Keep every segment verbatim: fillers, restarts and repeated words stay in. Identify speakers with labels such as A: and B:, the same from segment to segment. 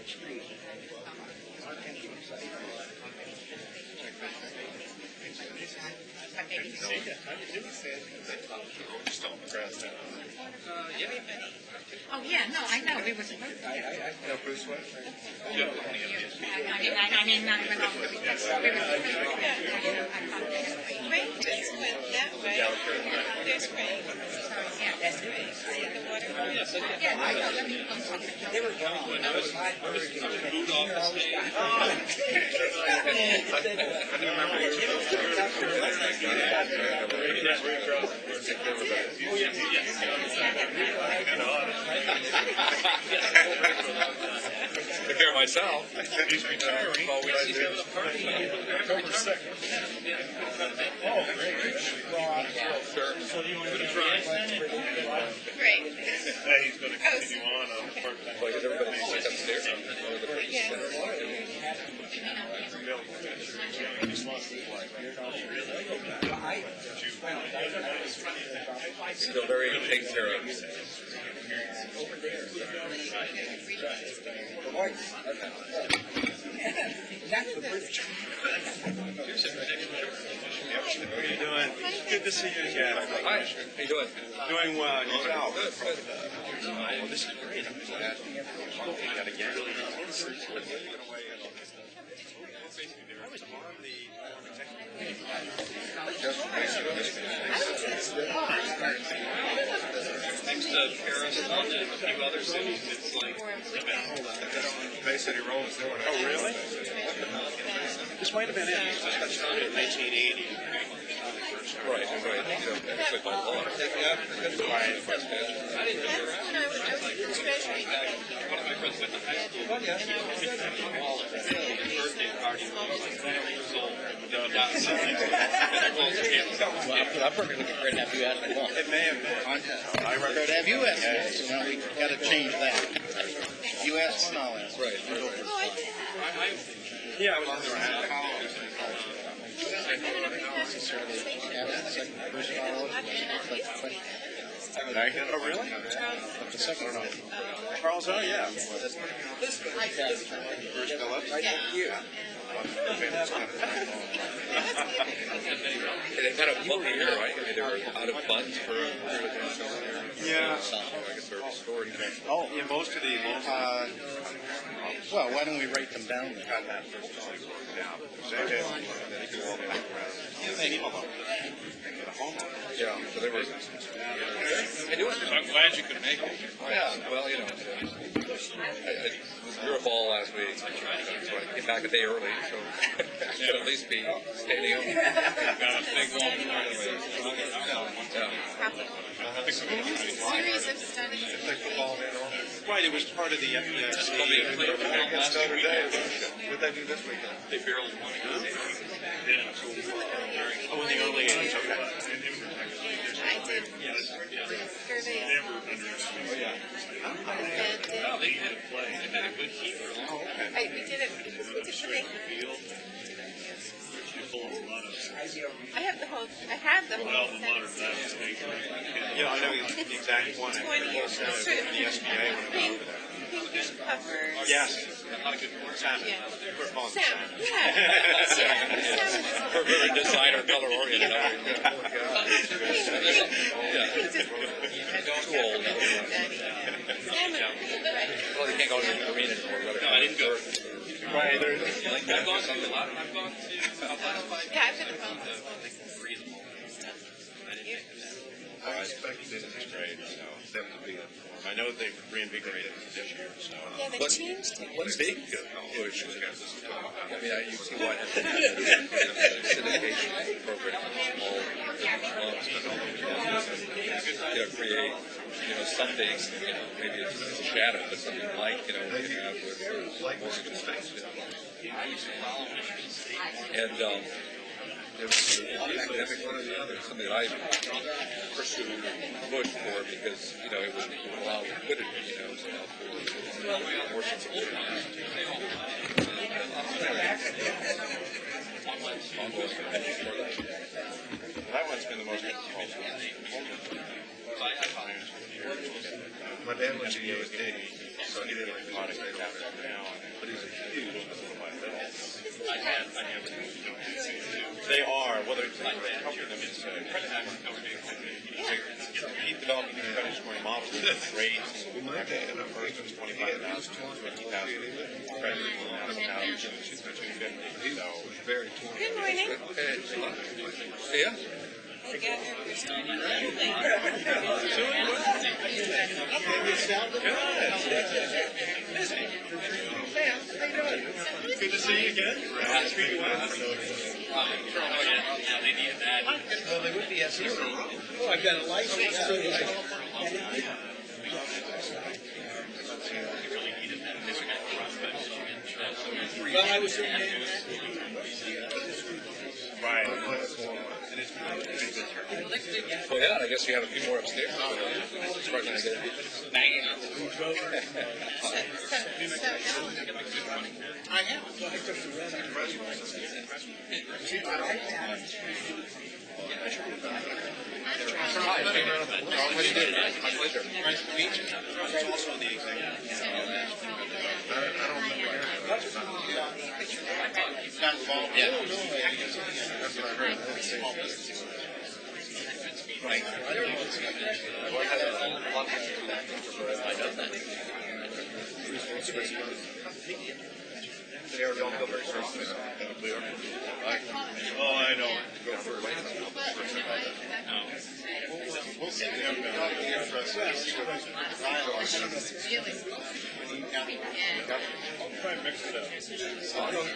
A: Oh yeah, no, I know. We were supposed to. I, I, I know Bruce Wayne. Yeah. I mean, I, I mean, not even all. We were supposed to.
B: Rain just went that way. There's rain.
A: Yeah, that's right.
B: See the water?
A: Yeah, I know. Let me go something. They were gone. I was five birds.
C: Take care of myself. He's retiring. He's having a party. October second. Oh, great. Sure. So do you want to try?
B: Great.
C: Yeah, he's going to continue on on part-time.
D: Well, because everybody sits upstairs.
B: Yeah.
C: He just wants to fly.
D: You feel very taken care of.
A: That's the bridge.
C: How are you doing? Good to see you again.
D: Hi, how you doing?
C: Doing well. Yourself?
D: Good, good.
C: Oh, this is great. I'm glad. Got again. I was on the
E: Next to Paris and a few other cities, it's like
C: Bay City Roll is doing it. Oh, really? This might have been it. This got started in nineteen eighty.
D: Right, right. So, actually, by law. Yeah, that's why I
B: That's when I was, I was in Treasury.
E: one of my friends went to high school, and I was at the wall at his birthday party when he was like twelve years old. And got something. And I closed the camera.
F: Well, I'm perfectly great to have you ask them all.
C: It may have been.
F: I prefer to have you ask them all, so now we got to change that. You ask one, I'll ask.
D: Right, right, right.
B: Oh, I did.
C: Yeah, I was on the right.
F: Necessarily ask the second person I'll ask. It's like a question.
C: Oh, really?
F: The second or not?
C: Charles, oh, yeah.
F: First
C: Phillips?
B: Yeah.
D: They kind of bumpy here, right? I mean, they were out of funds for a period of time.
C: Yeah.
D: I guess they're restored.
C: Oh, yeah, most of the, uh,
F: Well, why don't we write them down then?
C: got that first time worked out. They did. They do all the background. They need a homeowner.
D: Yeah, so they were. Hey, do it.
E: I'm glad you could make it.
D: Yeah, well, you know, I, I was in Europe all last week, so I came back a day early, so I should at least be standing up.
E: Got a big long
D: Yeah.
B: Series of studies.
C: Right, it was part of the F D I C.
E: Told me to play for them last week.
C: What did they do this weekend?
E: They barely won it.
C: Oh, in the early eighties, okay.
B: I did surveys.
C: Oh, yeah.
E: No, they had a play. They had a good keeper.
B: I, we did it because we did the
E: Field.
B: I have the whole, I have the whole set.
C: Yeah, I know the exact one.
B: twenty years.
C: It's
B: Sort of
C: the S B A when it
B: pink,
C: was
B: pinkish covers.
C: Yes. Salmon.
B: Yeah.
C: We're calling
B: Sam,
C: salmon.
B: yeah. Salmon.
D: We're very designer, color oriented.
B: Pink, pink, just-
D: Too old.
B: Salmon. Right.
D: Well, you can't go to the arena anymore.
E: No, I didn't go.
C: Right, there.
E: I've gone to a lot. I've gone to South Africa.
B: Yeah, I've been around this one.
C: I expect this is great, so them to be. I know they've reinvigorated it this year, so.
B: Yeah, they
D: What-
B: changed it.
D: What's big push? I mean, I, you see why syndication program, small clubs, you know, create, you know, something, you know, maybe it's a shadow, but something like, you know, what you have with uh, most of the states. You know. And um, it was academic one or the other, something that I pursued, pushed for because, you know, it would allow liquidity, you know, so for more support.
C: That one's been the most difficult. My dad was a U S D. So he didn't like product that happened now, but he's a huge
E: I have, I have.
C: They are, whether it's like helping them into he developed these cutting scoring models with grades. And the first was twenty-five thousand, fifty thousand credit, now he's two fifty. So very torn.
B: Good morning.
D: Yeah.
C: Good to see you again.
E: They needed that.
F: Well, they would be S E C. Oh, I've got a license. Well, I was thinking.
C: Right.
D: Well, yeah, I guess you have a few more upstairs. It's probably gonna get it.
F: I have.
D: Hi, how you doing? My pleasure.
F: Nice to meet you. It's also the executive. Not involved. Yeah. That's what I heard.
D: Right. Well, I had a lot of people that I done that. They are don't go very first.
C: Oh, I know. Go first. We'll see them. I'll try and mix it up.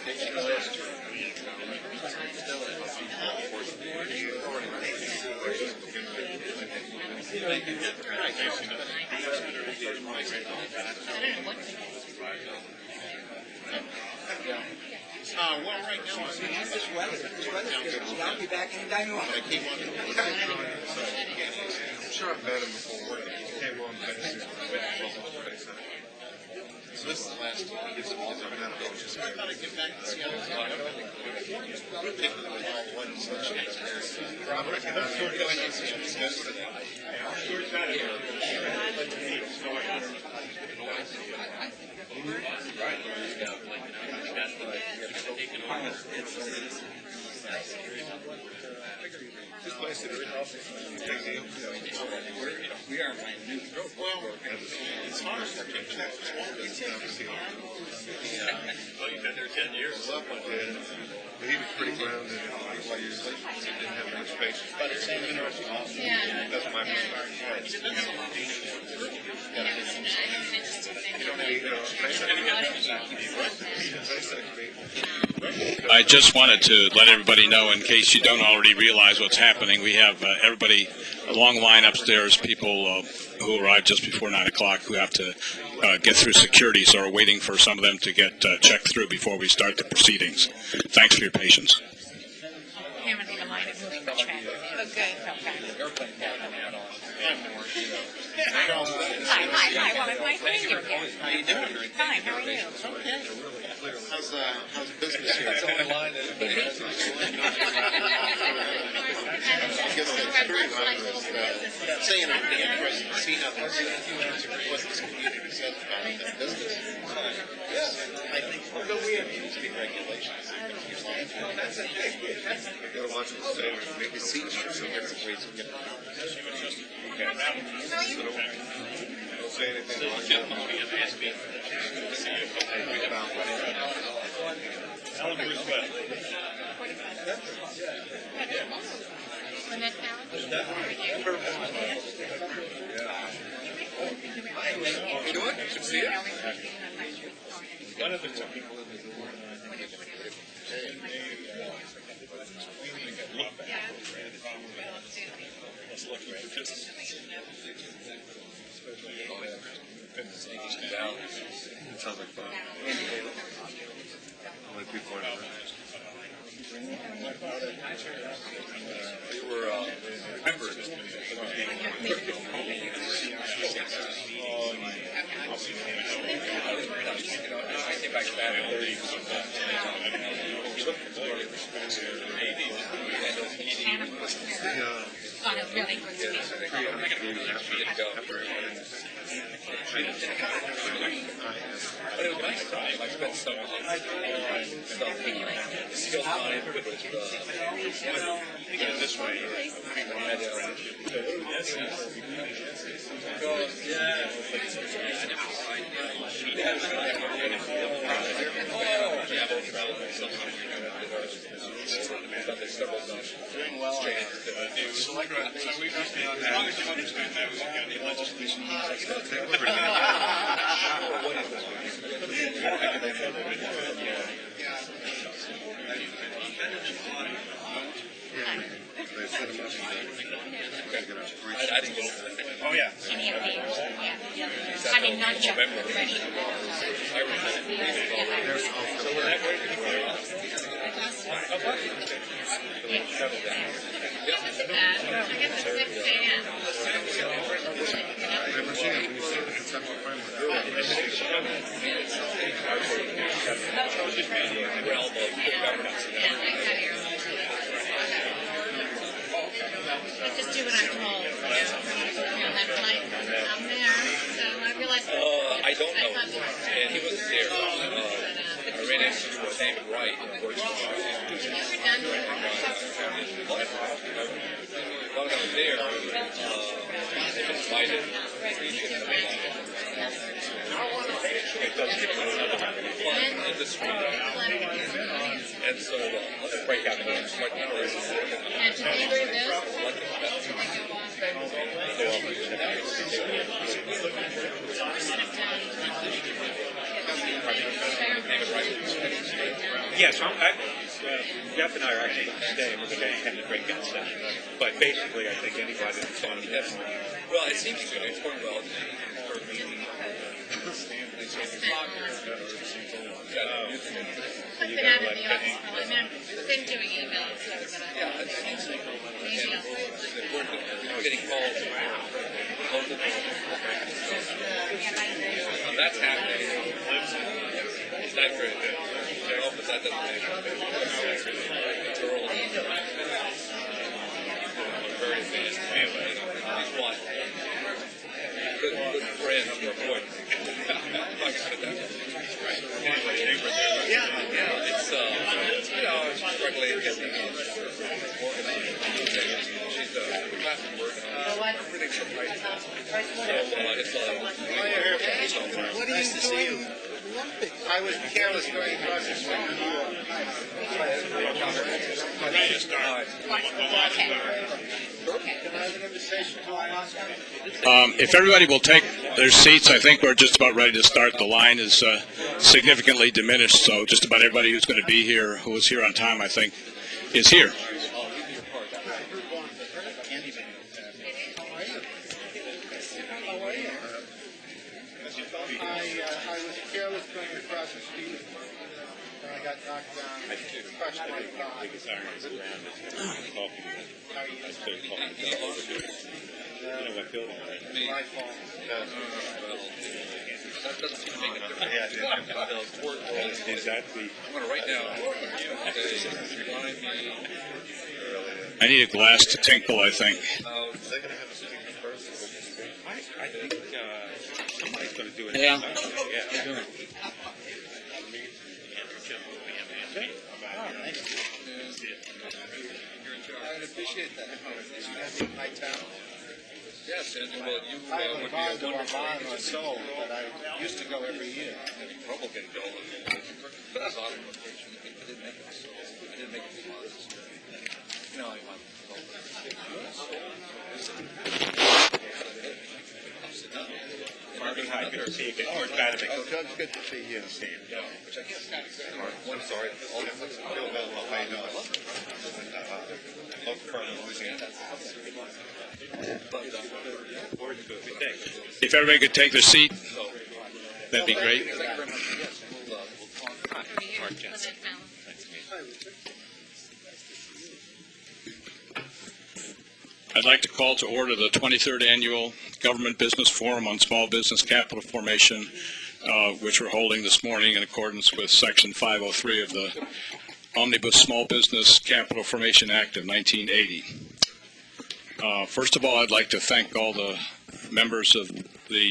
F: Uh, well, right now, I mean, this weather, this weather's good. I'll be back in time. I came on.
C: I'm sure I've met him before. He came on.
F: So this is the last time he gets it all done. I thought I'd get back to see how it's going. Particularly all one such. Robert, I'm sure going to see him.
C: This place is
D: We are my new growth.
F: Well, it's hard to get that.
E: Well, you've been there ten years.
C: He was pretty grounded in all these years. He didn't have much patience.
F: But it's an interesting office.
B: Yeah.
C: That's my perspective. You don't need to.
G: I just wanted to let everybody know, in case you don't already realize what's happening, we have uh, everybody, a long line upstairs, people uh, who arrived just before nine o'clock who have to uh, get through security, so we're waiting for some of them to get uh, checked through before we start the proceedings. Thanks for your patience.
A: Haven't even minded moving the chat.
B: Okay.
A: Hi, hi, hi. Well, it's nice meeting you again.
F: How you doing?
A: Fine, how are you?
F: Okay. How's, uh, how's business here?
D: It's on the line.
F: Saying I'm interested to see how this, what this community says about that business. I think we have to be regulations.
C: You gotta watch what you say. Maybe see you some different ways of getting Don't say anything like that.
E: Alan, respect.
A: Lynette Fallon?
D: How you doing? Good to see you.
E: One of the two people in
C: Down. It sounds like fun. How many people are in there?
D: You were uh, members. I came back back in thirty.
A: Oh, no, really good to meet you.
D: Go. But it was nice time. I spent some some skill time with uh,
C: This way.
F: Doing well. Select, so we must be on that. As long as you understand that was again the legislation.
D: I, I didn't get it.
C: Oh, yeah.
A: Any of these, yeah. I mean, not just the fresh.
D: I remember.
A: I guess it's six A M.
F: Never seen it. You see the conceptual framework.
D: Realm of governance.
A: Yeah, I got here. I just do what I'm told, you know. You know, that's like, I'm there, so I realized.
D: Uh, I don't know. And he was there. Uh, I ran into David Wright, who works for
A: Have you ever done
D: While I was there, uh, they invited industry. And so, uh, let's break out the names right now.
A: and to be through
H: Yes, I'm, I, uh, Jeff and I are actually staying. We're going to have a great good stuff. But basically, I think anybody that's on
D: Yes. Well, it seems good. It's going well.
A: I've been out of the office, I mean, I've been doing emails, so, but I.
D: Yeah, it's interesting.
A: Emails.
D: We're getting calls. Now that's happening. It's not very good. No, but that doesn't make it. Girl. Very advanced. Anyway, he's one. Good, good friend of your boy. I said that. Yeah, yeah. It's, uh, you know, she's struggling to get the organized. She's a class work. Everything surprised. So, uh, it's, uh,
F: What are you doing? I was careless going across the street to New York. Can I have an invitation to Alaska?
G: Um, if everybody will take their seats, I think we're just about ready to start. The line is uh, significantly diminished, so just about everybody who's going to be here, who was here on time, I think, is here.
F: I, uh, I was careless going across the street. And I got knocked down. Crushed my car. My fault.
D: that doesn't seem to make a difference.
H: is that the
D: I'm going to write down. Remind me.
G: I need a glass to tinkle, I think.
D: Uh,
H: I, I think uh, somebody's going to do it.
G: Yeah.
H: Yeah.
F: I would appreciate that. That's in my town.
D: Yes, and well, you
F: I
D: uh,
F: have a
D: would
F: bond
D: be
F: to
D: a wonderful
F: Oman or Seoul, but I used to go every year.
D: Republican bill. That's on location. I didn't make it. I didn't make it. No, I want.
H: Marvin, hi, good to see you. Or it's bad to
F: Oh, Doug, good to see you.
D: Yeah, which I guess kind of one sorry. All
F: Bill Bell, how you doing? Local part of Louisiana.
G: If everybody could take their seat, that'd be great. I'd like to call to order the twenty-third Annual Government Business Forum on Small Business Capital Formation, uh, which we're holding this morning in accordance with Section five oh three of the Omnibus Small Business Capital Formation Act of nineteen eighty. Uh, first of all, I'd like to thank all the members of the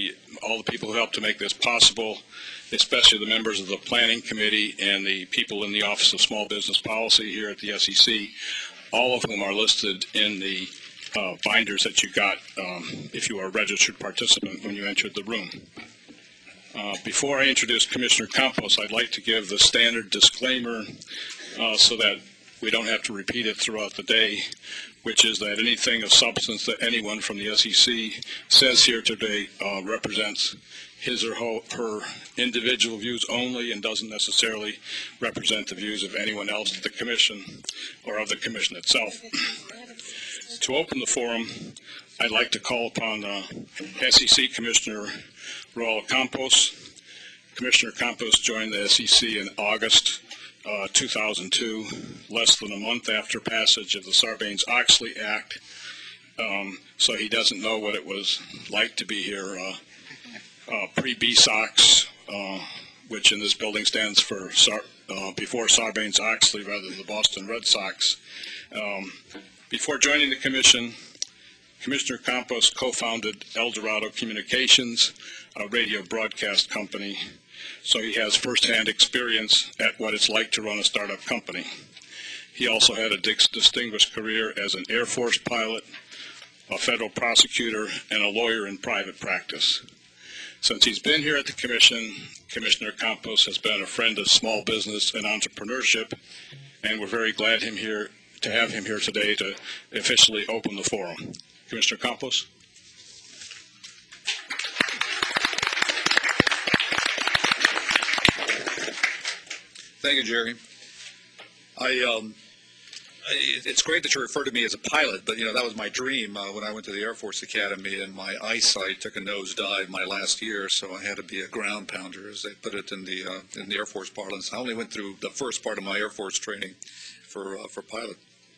G: all the people who helped to make this possible, especially the members of the Planning Committee and the people in the Office of Small Business Policy here at the S E C, all of whom are listed in the uh, binders that you got um, if you are a registered participant when you entered the room. Uh, before I introduce Commissioner Campos, I'd like to give the standard disclaimer uh, so that we don't have to repeat it throughout the day, which is that anything of substance that anyone from the S E C says here today uh, represents his or her individual views only and doesn't necessarily represent the views of anyone else at the Commission or of the Commission itself. To open the forum, I'd like to call upon uh, S E C Commissioner Raul Campos. Commissioner Campos joined the S E C in August uh, two thousand two, less than a month after passage of the Sarbanes-Oxley Act, um, so he doesn't know what it was like to be here uh, uh, pre-B S O X, uh, which in this building stands for Sar uh, before Sarbanes-Oxley rather than the Boston Red Sox. Um, before joining the Commission, Commissioner Campos co-founded El Dorado Communications, a radio broadcast company, so he has firsthand experience at what it's like to run a startup company. He also had a distinguished career as an Air Force pilot, a federal prosecutor, and a lawyer in private practice. Since he's been here at the Commission, Commissioner Campos has been a friend of small business and entrepreneurship, and we're very glad him here to have him here today to officially open the forum. Commissioner Campos.
I: Thank you, Jerry. I, um, I, it's great that you refer to me as a pilot, but you know that was my dream uh, when I went to the Air Force Academy, and my eyesight took a nosedive my last year, so I had to be a ground pounder, as they put it in the uh, in the Air Force parlance. I only went through the first part of my Air Force training for uh, for pilot.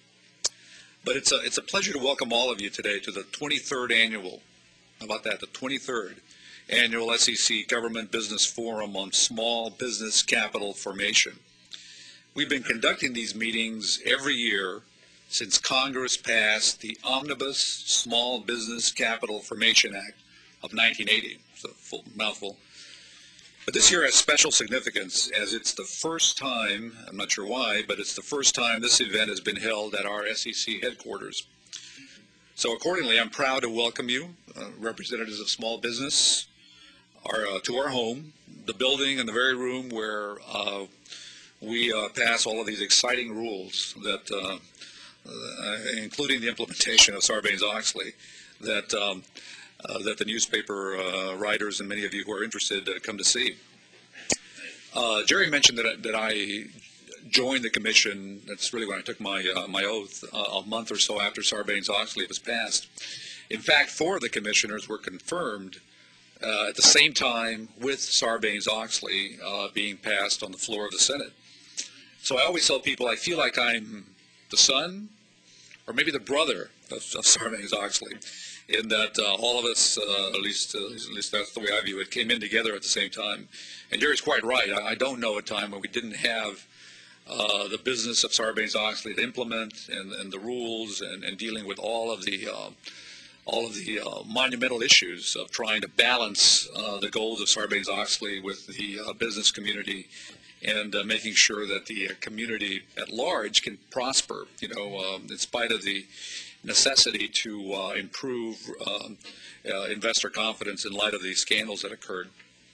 I: But it's a it's a pleasure to welcome all of you today to the twenty-third annual. How about that? The twenty-third annual S E C Government Business Forum on Small Business Capital Formation. We've been conducting these meetings every year since Congress passed the Omnibus Small Business Capital Formation Act of nineteen eighty. It's a full mouthful. But this year has special significance as it's the first time, I'm not sure why, but it's the first time this event has been held at our S E C headquarters. So accordingly, I'm proud to welcome you, uh, representatives of small business, our, uh, to our home, the building and the very room where uh, we uh, pass all of these exciting rules that, uh, uh, including the implementation of Sarbanes-Oxley, that um, uh, that the newspaper uh, writers and many of you who are interested uh, come to see. Uh, Jerry mentioned that, that I joined the Commission, that's really when I took my, uh, my oath, uh, a month or so after Sarbanes-Oxley was passed. In fact, four of the commissioners were confirmed uh, at the same time with Sarbanes-Oxley uh, being passed on the floor of the Senate. So I always tell people I feel like I'm the son or maybe the brother of, of Sarbanes-Oxley, in that uh, all of us, uh, at least uh, at least that's the way I view it, came in together at the same time. And Jerry's quite right. I, I don't know a time when we didn't have uh, the business of Sarbanes-Oxley to implement and, and the rules and, and dealing with all of the uh, all of the uh, monumental issues of trying to balance uh, the goals of Sarbanes-Oxley with the uh, business community and uh, making sure that the uh, community at large can prosper, you know, um, in spite of the necessity to uh, improve um, uh, investor confidence in light of these scandals that occurred.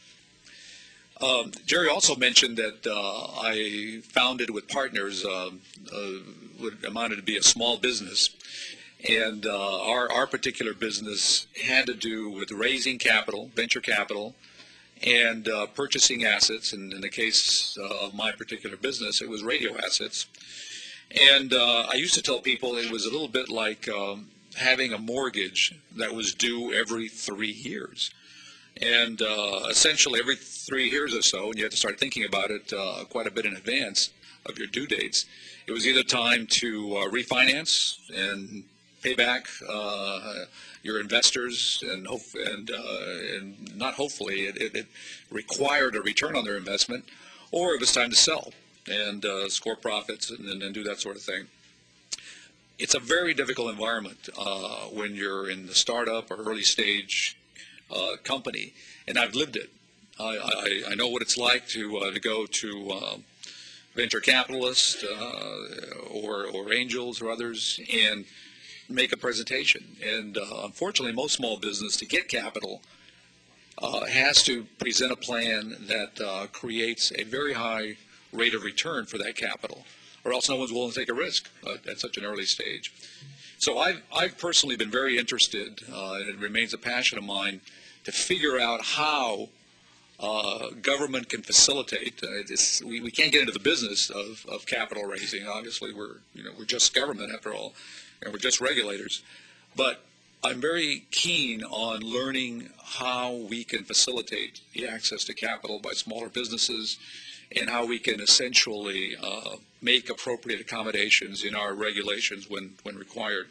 I: Um, Jerry also mentioned that uh, I founded with partners uh, uh, what amounted to be a small business. And uh, our, our particular business had to do with raising capital, venture capital, and uh, purchasing assets. And in the case uh, of my particular business, it was radio assets. And uh, I used to tell people it was a little bit like um, having a mortgage that was due every three years. And uh, essentially every three years or so, and you had to start thinking about it uh, quite a bit in advance of your due dates, it was either time to uh, refinance and pay back uh, your investors, and hope, and, uh, and not hopefully, it, it, it required a return on their investment, or it was time to sell and uh, score profits and, and, and do that sort of thing. It's a very difficult environment uh, when you're in the startup or early stage uh, company, and I've lived it. I, I, I know what it's like to uh, to go to uh, venture capitalists uh, or or angels or others and make a presentation. And uh, unfortunately, most small business, to get capital, uh, has to present a plan that uh, creates a very high rate of return for that capital, or else no one's willing to take a risk uh, at such an early stage. So I've, I've personally been very interested, uh, and it remains a passion of mine, to figure out how uh, government can facilitate. Uh, this, we, we can't get into the business of, of capital raising. Obviously, we're, you know, we're just government after all, and we're just regulators. But I'm very keen on learning how we can facilitate the access to capital by smaller businesses, and how we can essentially uh, make appropriate accommodations in our regulations when, when required.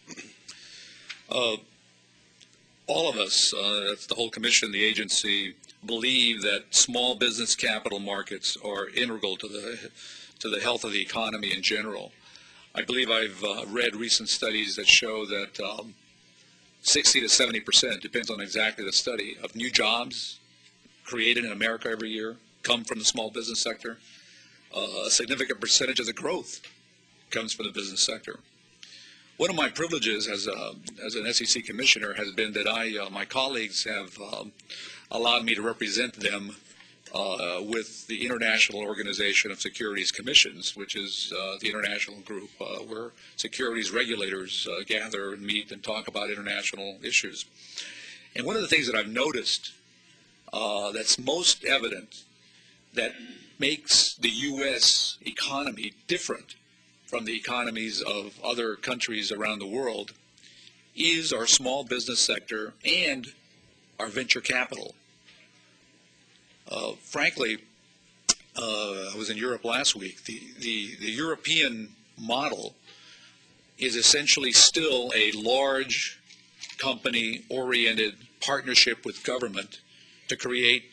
I: Uh, all of us, uh, that's the whole commission, the agency, believe that small business capital markets are integral to the, to the health of the economy in general. I believe I've uh, read recent studies that show that um, sixty to seventy percent, depends on exactly the study, of new jobs created in America every year come from the small business sector. Uh, a significant percentage of the growth comes from the business sector. One of my privileges as, a, as an S E C commissioner has been that I, uh, my colleagues have um, allowed me to represent them uh, with the International Organization of Securities Commissions, which is uh, the international group uh, where securities regulators uh, gather and meet and talk about international issues. And one of the things that I've noticed uh, that's most evident that makes the U S economy different from the economies of other countries around the world is our small business sector and our venture capital. Uh, frankly, uh, I was in Europe last week. The, the, the European model is essentially still a large company-oriented partnership with government to create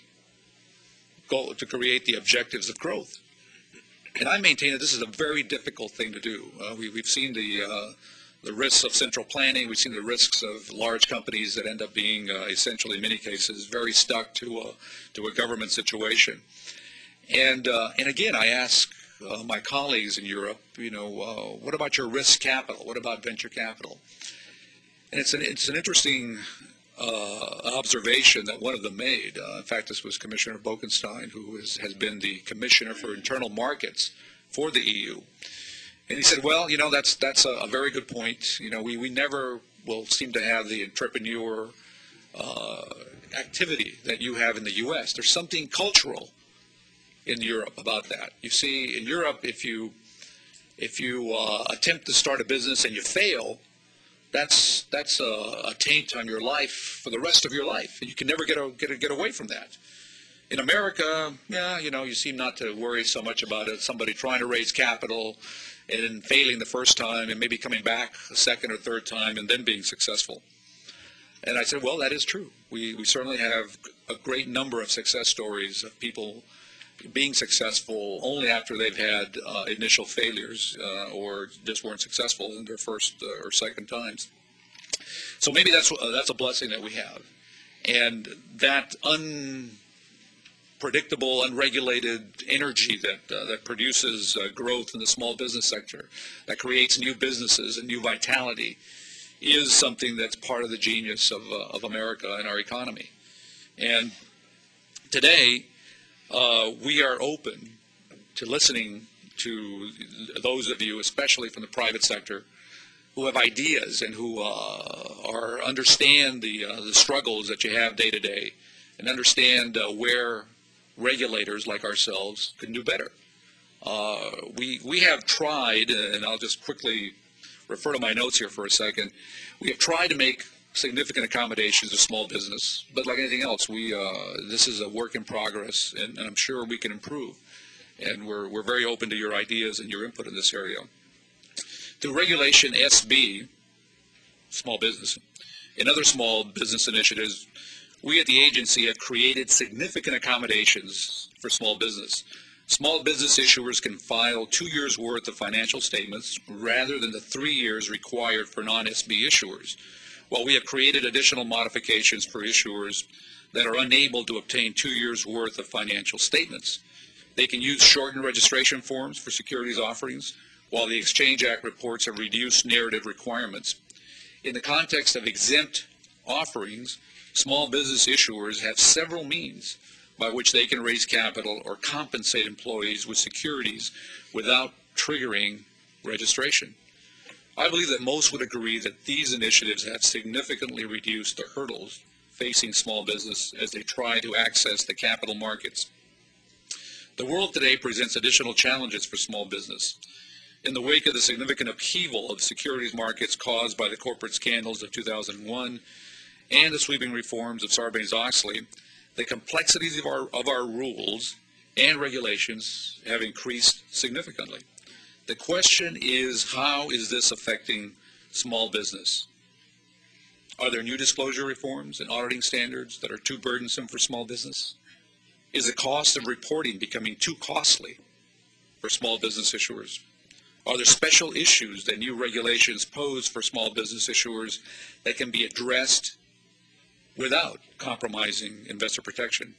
I: Go, to create the objectives of growth. And I maintain that this is a very difficult thing to do. Uh, we, we've seen the, uh, the risks of central planning. We've seen the risks of large companies that end up being uh, essentially, in many cases, very stuck to a, to a government situation. And, uh, and again, I ask uh, my colleagues in Europe, you know, uh, what about your risk capital? What about venture capital? And it's an, it's an interesting Uh, observation that one of them made. Uh, in fact, this was Commissioner Bokenstein, who is, has been the Commissioner for Internal Markets for the E U. And he said, well, you know, that's that's a, a very good point. You know, we, we never will seem to have the entrepreneur uh, activity that you have in the U S. There's something cultural in Europe about that. You see, in Europe, if you, if you uh, attempt to start a business and you fail, That's that's a, a taint on your life for the rest of your life, and you can never get a, get a, get away from that. In America, yeah, you know, you seem not to worry so much about it. Somebody trying to raise capital and failing the first time, and maybe coming back a second or third time, and then being successful. And I said, well, that is true. We we certainly have a great number of success stories of people being successful only after they've had uh, initial failures uh, or just weren't successful in their first uh, or second times. So maybe that's uh, that's a blessing that we have, and that unpredictable, unregulated energy that uh, that produces uh, growth in the small business sector, that creates new businesses and new vitality, is something that's part of the genius of uh, of America and our economy. And today, Uh, we are open to listening to those of you, especially from the private sector, who have ideas and who uh, are understand the uh, the struggles that you have day to day, and understand uh, where regulators like ourselves can do better. Uh, we we have tried, and I'll just quickly refer to my notes here for a second. We have tried to make significant accommodations of small business, but like anything else, we uh, this is a work in progress, and, and I'm sure we can improve. And we're we're very open to your ideas and your input in this area. Through Regulation S B, small business, and other small business initiatives, we at the agency have created significant accommodations for small business. Small business issuers can file two years' worth of financial statements rather than the three years required for non-S B issuers. while we have created additional modifications for issuers that are unable to obtain two years' worth of financial statements. They can use shortened registration forms for securities offerings, while the Exchange Act reports have reduced narrative requirements. In the context of exempt offerings, small business issuers have several means by which they can raise capital or compensate employees with securities without triggering registration. I believe that most would agree that these initiatives have significantly reduced the hurdles facing small business as they try to access the capital markets. The world today presents additional challenges for small business. In the wake of the significant upheaval of securities markets caused by the corporate scandals of two thousand one and the sweeping reforms of Sarbanes-Oxley, the complexities of our, of our rules and regulations have increased significantly. The question is, how is this affecting small business? Are there new disclosure reforms and auditing standards that are too burdensome for small business? Is the cost of reporting becoming too costly for small business issuers? Are there special issues that new regulations pose for small business issuers that can be addressed without compromising investor protection?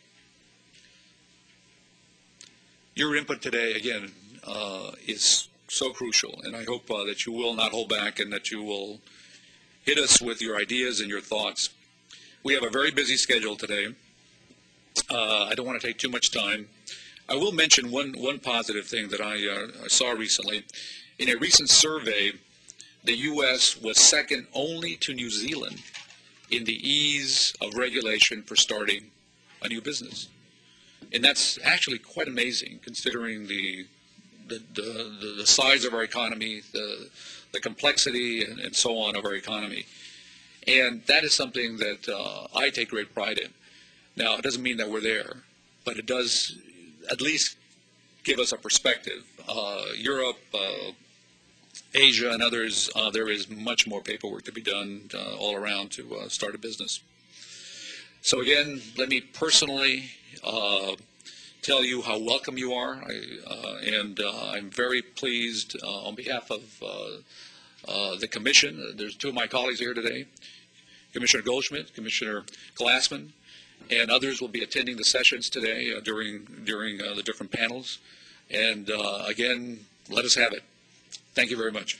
I: Your input today, again, uh, is so crucial, and I hope uh, that you will not hold back and that you will hit us with your ideas and your thoughts. We have a very busy schedule today. Uh, I don't want to take too much time. I will mention one, one positive thing that I, uh, I saw recently. In a recent survey, the U S was second only to New Zealand in the ease of regulation for starting a new business. And that's actually quite amazing considering the, the, the, the size of our economy, the, the complexity and, and so on of our economy. And that is something that uh, I take great pride in. Now, it doesn't mean that we're there, but it does at least give us a perspective. Uh, Europe, uh, Asia, and others, uh, there is much more paperwork to be done uh, all around to uh, start a business. So again, let me personally uh, tell you how welcome you are, I, uh, and uh, I'm very pleased uh, on behalf of uh, uh, the Commission. There's two of my colleagues here today, Commissioner Goldschmidt, Commissioner Glassman, and others will be attending the sessions today uh, during during uh, the different panels. And uh, again, let us have it. Thank you very much.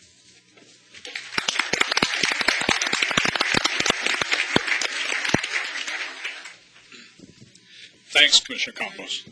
G: Thanks, Commissioner Campos.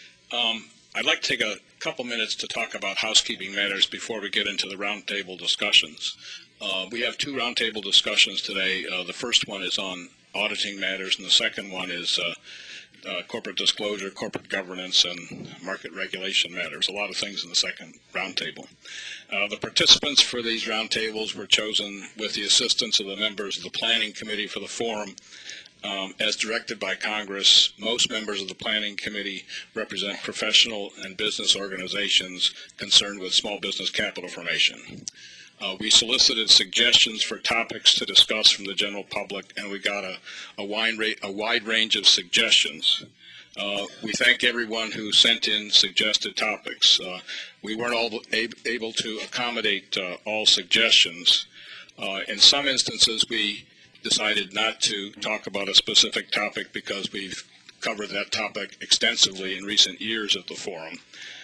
G: Um, I'd like to take a couple minutes to talk about housekeeping matters before we get into the roundtable discussions. Uh, we have two roundtable discussions today. Uh, the first one is on auditing matters, and the second one is uh, uh, corporate disclosure, corporate governance, and market regulation matters. A lot of things in the second roundtable. Uh, the participants for these roundtables were chosen with the assistance of the members of the Planning Committee for the Forum. Um, as directed by Congress, most members of the Planning Committee represent professional and business organizations concerned with small business capital formation. Uh, we solicited suggestions for topics to discuss from the general public, and we got a, a, wide, a wide range of suggestions. Uh, we thank everyone who sent in suggested topics. Uh, we weren't all ab able to accommodate uh, all suggestions. Uh, in some instances, we decided not to talk about a specific topic because we've covered that topic extensively in recent years at the forum.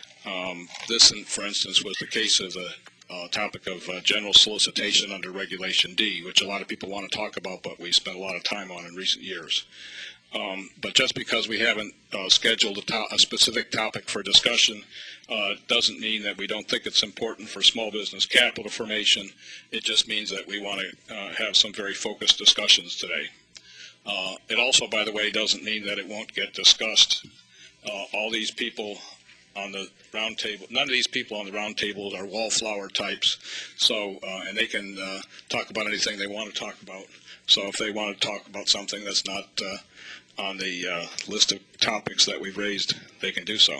G: Um, this, for instance, was the case of the Uh, topic of uh, general solicitation under Regulation D, which a lot of people want to talk about, but we spent a lot of time on in recent years. Um, but just because we haven't uh, scheduled a, to a specific topic for discussion uh, doesn't mean that we don't think it's important for small business capital formation. It just means that we want to uh, have some very focused discussions today. Uh, it also, by the way, doesn't mean that it won't get discussed. Uh, all these people on the round table, none of these people on the round table are wallflower types, so uh, and they can uh, talk about anything they want to talk about. So if they want to talk about something that's not uh, on the uh, list of topics that we've raised, they can do so.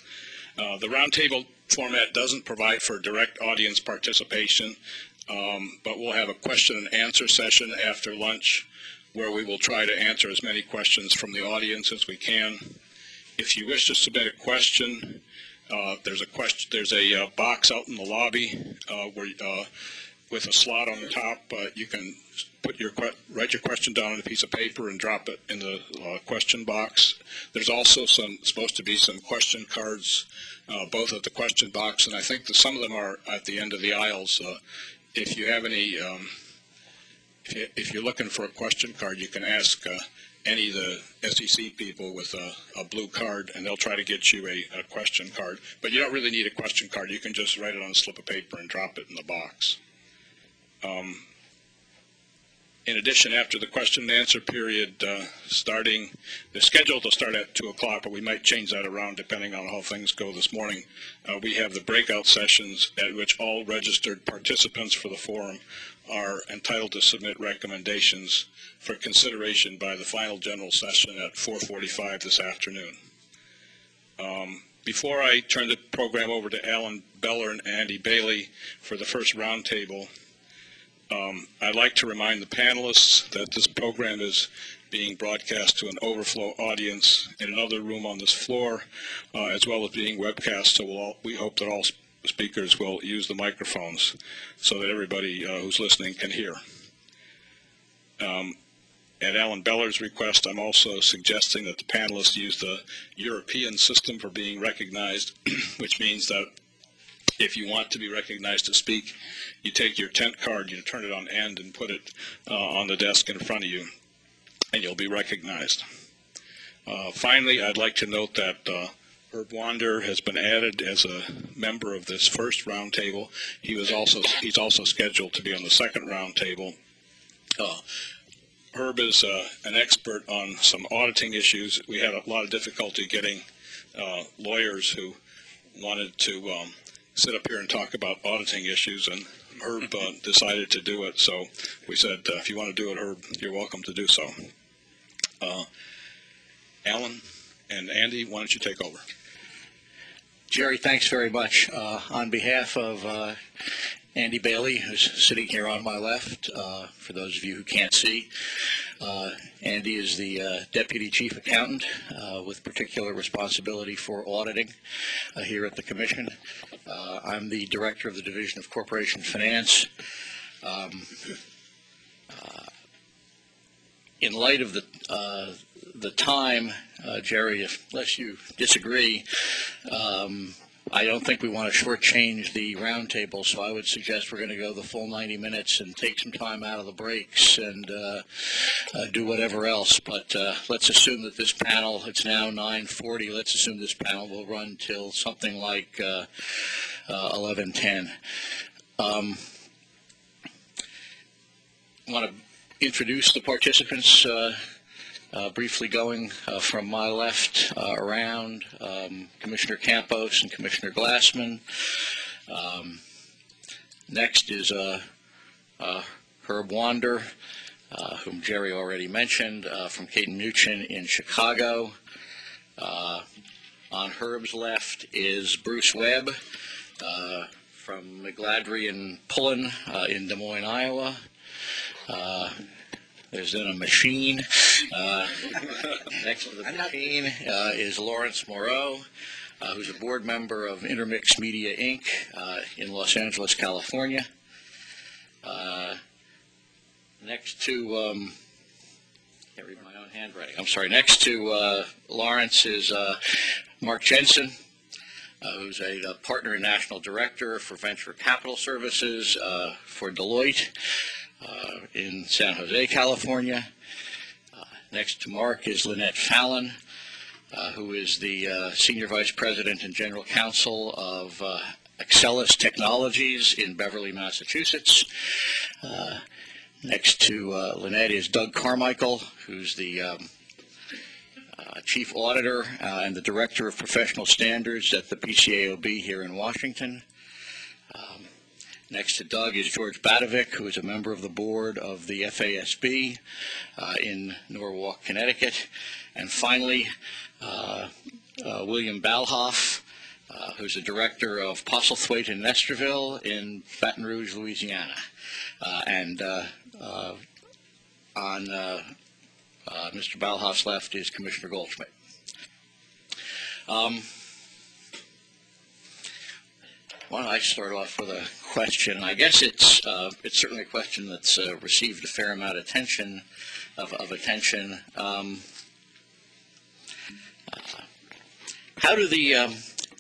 G: Uh, the round table format doesn't provide for direct audience participation, um, but we'll have a question and answer session after lunch where we will try to answer as many questions from the audience as we can. If you wish to submit a question, uh, there's a question. There's a uh, box out in the lobby uh, where uh, with a slot on the top. Uh, you can put your que- write your question down on a piece of paper and drop it in the uh, question box. There's also some supposed to be some question cards, uh, both at the question box, and I think that some of them are at the end of the aisles. Uh, if you have any, um, if, you, if you're looking for a question card, you can ask uh, any of the S E C people with a, a blue card, and they'll try to get you a, a question card. But you don't really need a question card. You can just write it on a slip of paper and drop it in the box. Um, in addition, after the question and answer period, uh, starting, they're scheduled to start at two o'clock, but we might change that around depending on how things go this morning. Uh, we have the breakout sessions at which all registered participants for the forum are entitled to submit recommendations for consideration by the final general session at four forty-five this afternoon. Um, before I turn the program over to Alan Beller and Andy Bailey for the first roundtable, um, I'd like to remind the panelists that this program is being broadcast to an overflow audience in another room on this floor, uh, as well as being webcast, so we'll all, we hope that all speakers will use the microphones so that everybody uh, who's listening can hear. Um, at Alan Beller's request, I'm also suggesting that the panelists use the European system for being recognized, which means that if you want to be recognized to speak, you take your tent card, you turn it on end and put it uh, on the desk in front of you, and you'll be recognized. Uh, finally, I'd like to note that uh, Herb Wander has been added as a member of this first roundtable. He was also he's also scheduled to be on the second roundtable. Uh, Herb is uh, an expert on some auditing issues. We had a lot of difficulty getting uh, lawyers who wanted to um, sit up here and talk about auditing issues, and Herb uh, decided to do it. So we said, uh, if you want to do it, Herb, you're welcome to do so. Uh, Alan and Andy, why don't you take over?
J: Jerry, thanks very much. Uh, on behalf of uh, Andy Bailey, who's sitting here on my left, uh, for those of you who can't see, uh, Andy is the uh, Deputy Chief Accountant uh, with particular responsibility for auditing uh, here at the Commission. Uh, I'm the Director of the Division of Corporation Finance. Um, uh, in light of the uh, the time, uh, Jerry, if, unless you disagree, um, I don't think we want to shortchange the roundtable, so I would suggest we're going to go the full ninety minutes and take some time out of the breaks and uh, uh, do whatever else. But uh, let's assume that this panel, it's now nine forty, let's assume this panel will run till something like uh, uh, eleven ten. Um, I want to introduce the participants. Uh, Uh, briefly going uh, from my left uh, around, um, Commissioner Campos and Commissioner Glassman. Um, next is uh, uh, Herb Wander, uh, whom Jerry already mentioned, uh, from Caton Muchin in Chicago. Uh, on Herb's left is Bruce Webb uh, from McGladrey and Pullen uh, in Des Moines, Iowa. Uh, There's then a machine. Uh, next to the machine uh, is Lawrence Moreau, uh, who's a board member of Intermix Media, Incorporated uh, in Los Angeles, California. Uh, next to, um, I can't read my own handwriting. I'm sorry. Next to uh, Lawrence is uh, Mark Jensen, uh, who's a, a partner and national director for venture capital services uh, for Deloitte. Uh, in San Jose, California. Uh, next to Mark is Lynette Fallon, uh, who is the uh, Senior Vice President and General Counsel of uh, Axcelis Technologies in Beverly, Massachusetts. Uh, next to uh, Lynette is Doug Carmichael, who's the um, uh, Chief Auditor uh, and the Director of Professional Standards at the P C A O B here in Washington. Um, Next to Doug is George Badovic, who is a member of the board of the F A S B uh, in Norwalk, Connecticut. And finally, uh, uh, William Balhoff, uh, who's the director of Postlethwaite and Nesterville in Baton Rouge, Louisiana. Uh, and uh, uh, on uh, uh, Mister Balhoff's left is Commissioner Goldschmidt. Um, Why don't I start off with a question. I guess it's uh, it's certainly a question that's uh, received a fair amount of attention, of, of attention. Um, uh, how do the um,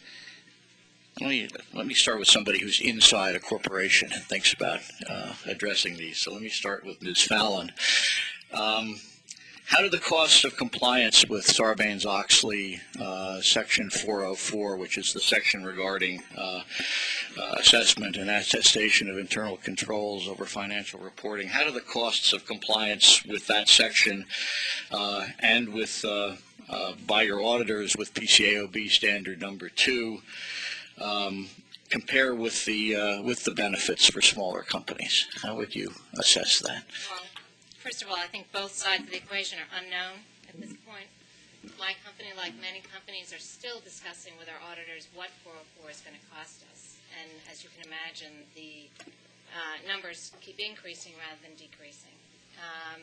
J: let me let me start with somebody who's inside a corporation and thinks about uh, addressing these. So let me start with Miz Fallon. Um, How do the costs of compliance with Sarbanes-Oxley uh, Section four oh four, which is the section regarding uh, uh, assessment and attestation of internal controls over financial reporting, how do the costs of compliance with that section uh, and with uh, uh, by your auditors with P C A O B standard number two um, compare with the uh, with the benefits for smaller companies? How would you assess that?
A: Well, first of all, I think both sides of the equation are unknown at this point. My company, like many companies, are still discussing with our auditors what four oh four is going to cost us. And as you can imagine, the uh, numbers keep increasing rather than decreasing. Um,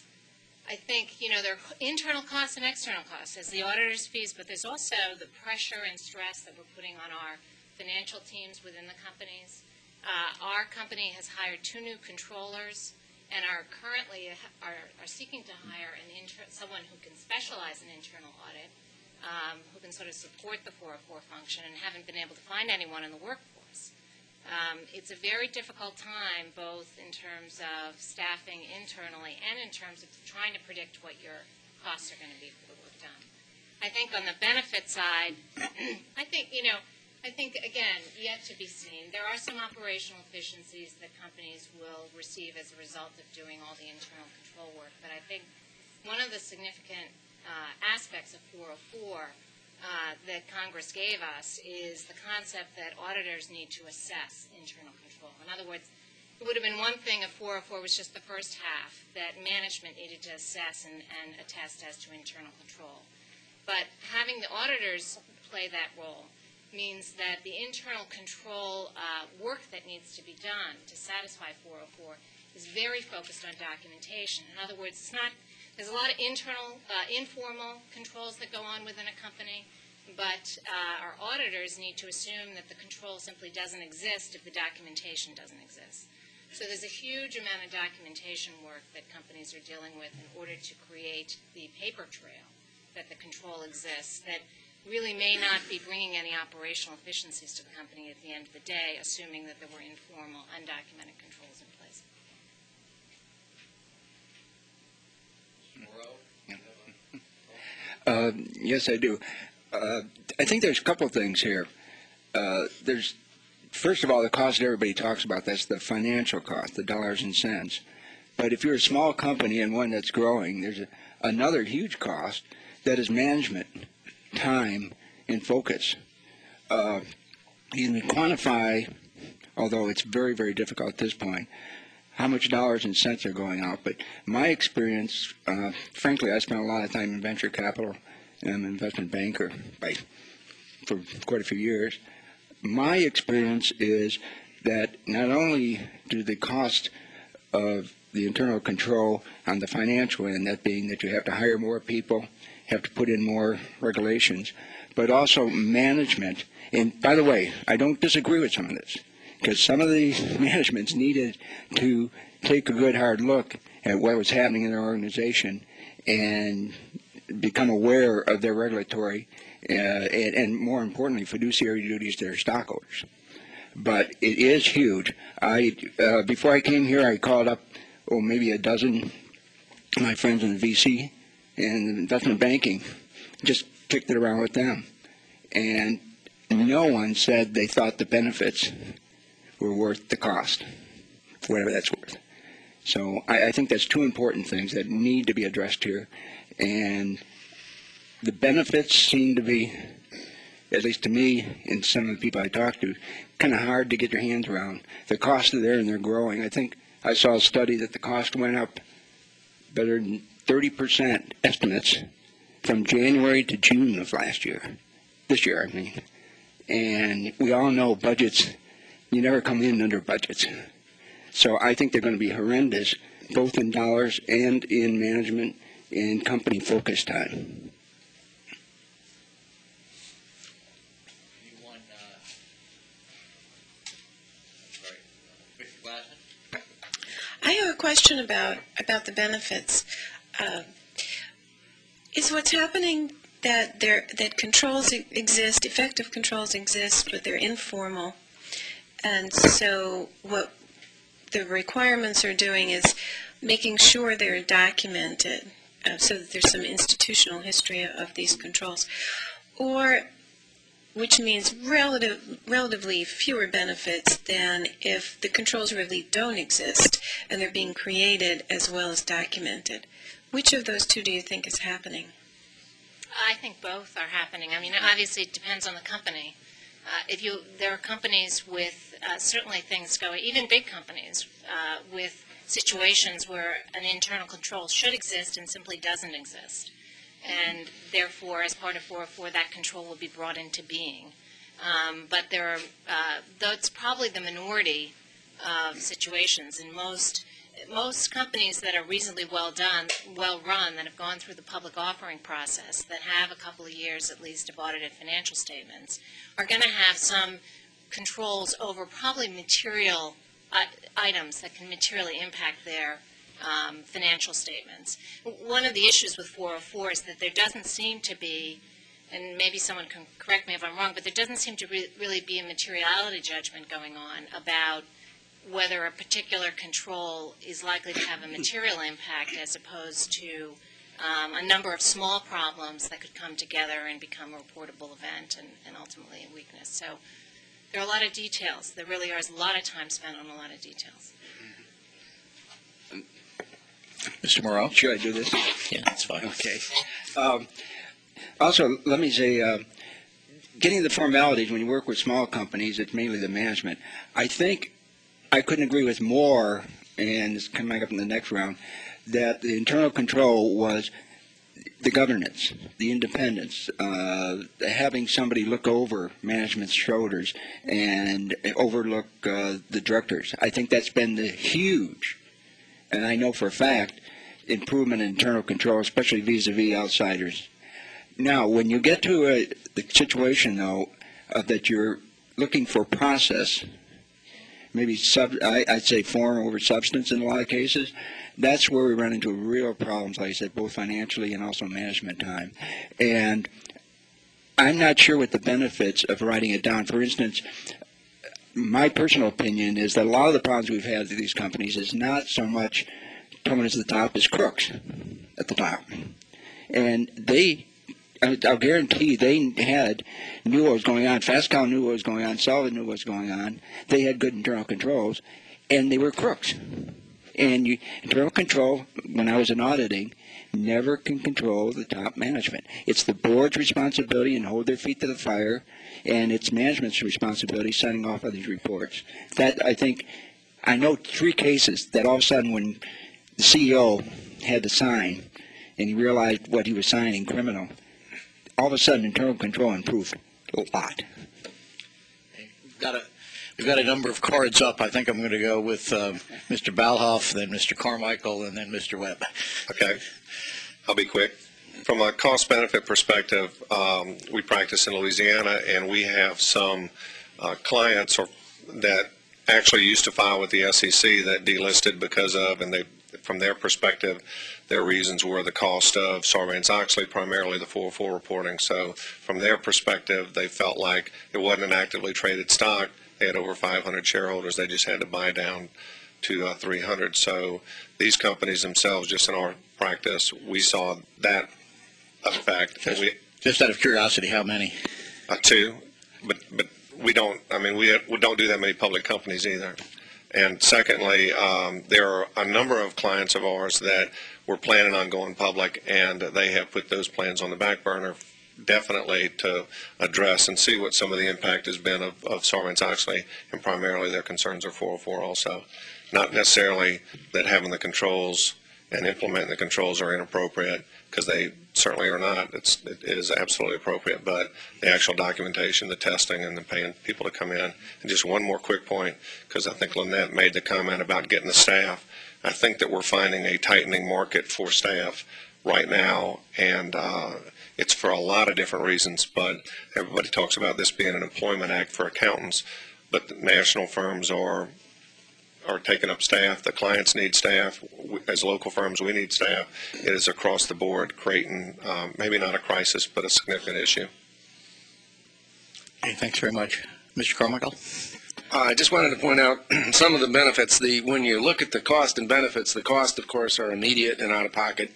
A: I think, you know, there are internal costs and external costs as the auditor's fees, but there's also the pressure and stress that we're putting on our financial teams within the companies. Uh, our company has hired two new controllers and are currently are, are seeking to hire an inter someone who can specialize in internal audit, um, who can sort of support the four oh four function, and haven't been able to find anyone in the workforce. Um, it's a very difficult time, both in terms of staffing internally and in terms of trying to predict what your costs are going to be for the work done. I think on the benefit side, I think, you know, I think, again, yet to be seen. There are some operational efficiencies that companies will receive as a result of doing all the internal control work. But I think one of the significant uh, aspects of four oh four uh, that Congress gave us is the concept that auditors need to assess internal control. In other words, it would have been one thing if four oh four was just the first half, that management needed to assess and, and attest as to internal control. But having the auditors play that role means that the internal control uh, work that needs to be done to satisfy four oh four is very focused on documentation. In other words, it's not, there's a lot of internal, uh, informal controls that go on within a company, but uh, our auditors need to assume that the control simply doesn't exist if the documentation doesn't exist. So there's a huge amount of documentation work that companies are dealing with in order to create the paper trail that the control exists, that really may not be bringing any operational efficiencies to the company at the end of the day, assuming that there were informal, undocumented controls in place.
K: Uh, yes, I do. Uh, I think there's a couple of things here. Uh, there's, first of all, the cost that everybody talks about, that's the financial cost, the dollars and cents. But if you're a small company and one that's growing, there's a, another huge cost that is management, time, and focus. Uh, you can quantify, although it's very, very difficult at this point, how much dollars and cents are going out. But my experience, uh, frankly, I spent a lot of time in venture capital, and I'm an investment banker by, for quite a few years. My experience is that not only do the cost of the internal control on the financial end, that being that you have to hire more people, have to put in more regulations, but also management. And by the way, I don't disagree with some of this, because some of the managements needed to take a good hard look at what was happening in their organization and become aware of their regulatory uh, and, and more importantly, fiduciary duties to their stockholders. But it is huge. I uh, before I came here, I called up, oh, maybe a dozen of my friends in the V C and investment banking, just kicked it around with them. And no one said they thought the benefits were worth the cost, whatever that's worth. So I, I think that's two important things that need to be addressed here. And the benefits seem to be, at least to me and some of the people I talk to, kind of hard to get your hands around. The costs are there and they're growing. I think I saw a study that the cost went up better than thirty percent estimates from January to June of last year, this year I mean. And we all know budgets, you never come in under budgets. So I think they're going to be horrendous, both in dollars and in management and company focus time.
J: You want, uh, that's right.
B: question about, about the benefits. Uh, is what's happening that there that controls e- exist, effective controls exist, but they're informal, and so what the requirements are doing is making sure they're documented, uh, so that there's some institutional history of these controls, or which means relative, relatively fewer benefits than if the controls really don't exist and they're being created as well as documented. Which of those two do you think is happening?
A: I think both are happening. I mean, obviously it depends on the company. Uh, if you, there are companies with uh, certainly things going, even big companies, uh, with situations where an internal control should exist and simply doesn't exist. And therefore, as part of four oh four, that control will be brought into being. Um, but there are, uh, though it's probably the minority of situations. In most most companies that are reasonably well done, well run, that have gone through the public offering process, that have a couple of years at least of audited financial statements, are going to have some controls over probably material uh, items that can materially impact their Um, financial statements. One of the issues with four oh four is that there doesn't seem to be, and maybe someone can correct me if I'm wrong, but there doesn't seem to re- really be a materiality judgment going on about whether a particular control is likely to have a material impact as opposed to um, a number of small problems that could come together and become a reportable event and, and ultimately a weakness. So there are a lot of details. There really is a lot of time spent on a lot of details.
J: Mister Moreau?
K: Should I do this?
J: Yeah, that's fine.
K: Okay. Um, also, let me say, uh, getting the formalities when you work with small companies, it's mainly the management. I think I couldn't agree with more, and it's coming up in the next round, that the internal control was the governance, the independence, uh, having somebody look over management's shoulders and overlook uh, the directors. I think that's been the huge, and I know for a fact, improvement in internal control, especially vis-a-vis outsiders. Now, when you get to a, the situation, though, uh, that you're looking for process, maybe sub, I, I'd say form over substance in a lot of cases, that's where we run into real problems, like I said, both financially and also management time. And I'm not sure what the benefits of writing it down. For instance, my personal opinion is that a lot of the problems we've had with these companies is not so much someone at the top as crooks at the top. And they, I'll guarantee they had, knew what was going on. Fastcal knew what was going on. Sullivan knew what was going on. They had good internal controls, and they were crooks. And you, internal control, when I was in auditing, never can control the top management. It's the board's responsibility and hold their feet to the fire, and it's management's responsibility signing off on these reports. That, I think, I know three cases that all of a sudden when the C E O had to sign and he realized what he was signing criminal, all of a sudden internal control improved a lot.
J: We've got a, we've got a number of cards up. I think I'm going to go with uh, Mister Balhoff, then Mister Carmichael, and then Mister Webb.
L: Okay. I'll be quick. From a cost-benefit perspective, um, we practice in Louisiana, and we have some uh, clients or, that actually used to file with the S E C that delisted because of, and they, from their perspective, their reasons were the cost of Sarbanes-Oxley, primarily the four oh four reporting. So from their perspective, they felt like it wasn't an actively traded stock. They had over five hundred shareholders. They just had to buy down to uh, three hundred. So these companies themselves, just in our practice, we saw that effect.
J: Just,
L: we,
J: just out of curiosity, how many?
L: Uh, two, but but we don't. I mean, we we don't do that many public companies either. And secondly, um, there are a number of clients of ours that were planning on going public, and they have put those plans on the back burner, definitely to address and see what some of the impact has been of, of Sarbanes-Oxley, and primarily their concerns are four oh four also. Not necessarily that having the controls and implementing the controls are inappropriate, because they certainly are not. It's, it is absolutely appropriate, but the actual documentation, the testing, and the paying people to come in. And just one more quick point, because I think Lynette made the comment about getting the staff. I think that we're finding a tightening market for staff right now, and uh, it's for a lot of different reasons, but everybody talks about this being an employment act for accountants, but the national firms are are taking up staff. The clients need staff. We, as local firms, we need staff. It is across the board creating um, maybe not a crisis, but a significant issue.
J: Okay, thanks very much. Mister Carmichael?
M: Uh, I just wanted to point out some of the benefits. The when you look at the cost and benefits, the cost, of course, are immediate and out of pocket.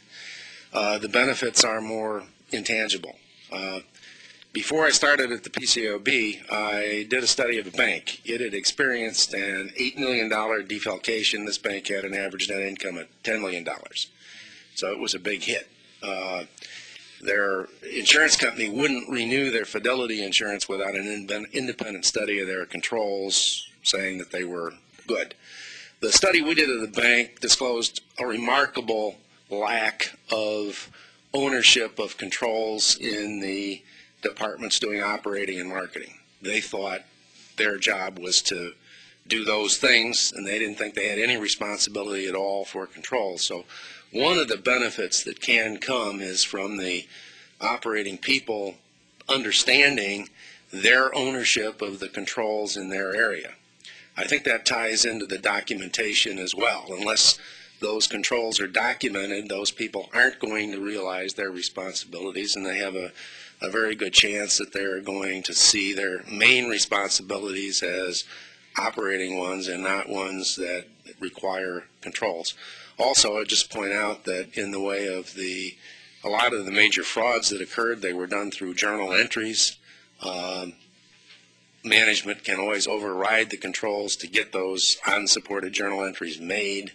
M: Uh, the benefits are more intangible. Uh, before I started at the P C O B, I did a study of a bank. It had experienced an eight million dollars defalcation. This bank had an average net income of ten million dollars. So it was a big hit. Uh, Their insurance company wouldn't renew their Fidelity insurance without an independent study of their controls saying that they were good. The study we did at the bank disclosed a remarkable lack of ownership of controls in the departments doing operating and marketing. They thought their job was to do those things, and they didn't think they had any responsibility at all for controls. So one of the benefits that can come is from the operating people understanding their ownership of the controls in their area. I think that ties into the documentation as well. Unless those controls are documented, those people aren't going to realize their responsibilities, and they have a, a very good chance that they're going to see their main responsibilities as operating ones and not ones that require controls. Also, I'd just point out that in the way of the, a lot of the major frauds that occurred, they were done through journal entries. Um, management can always override the controls to get those unsupported journal entries made,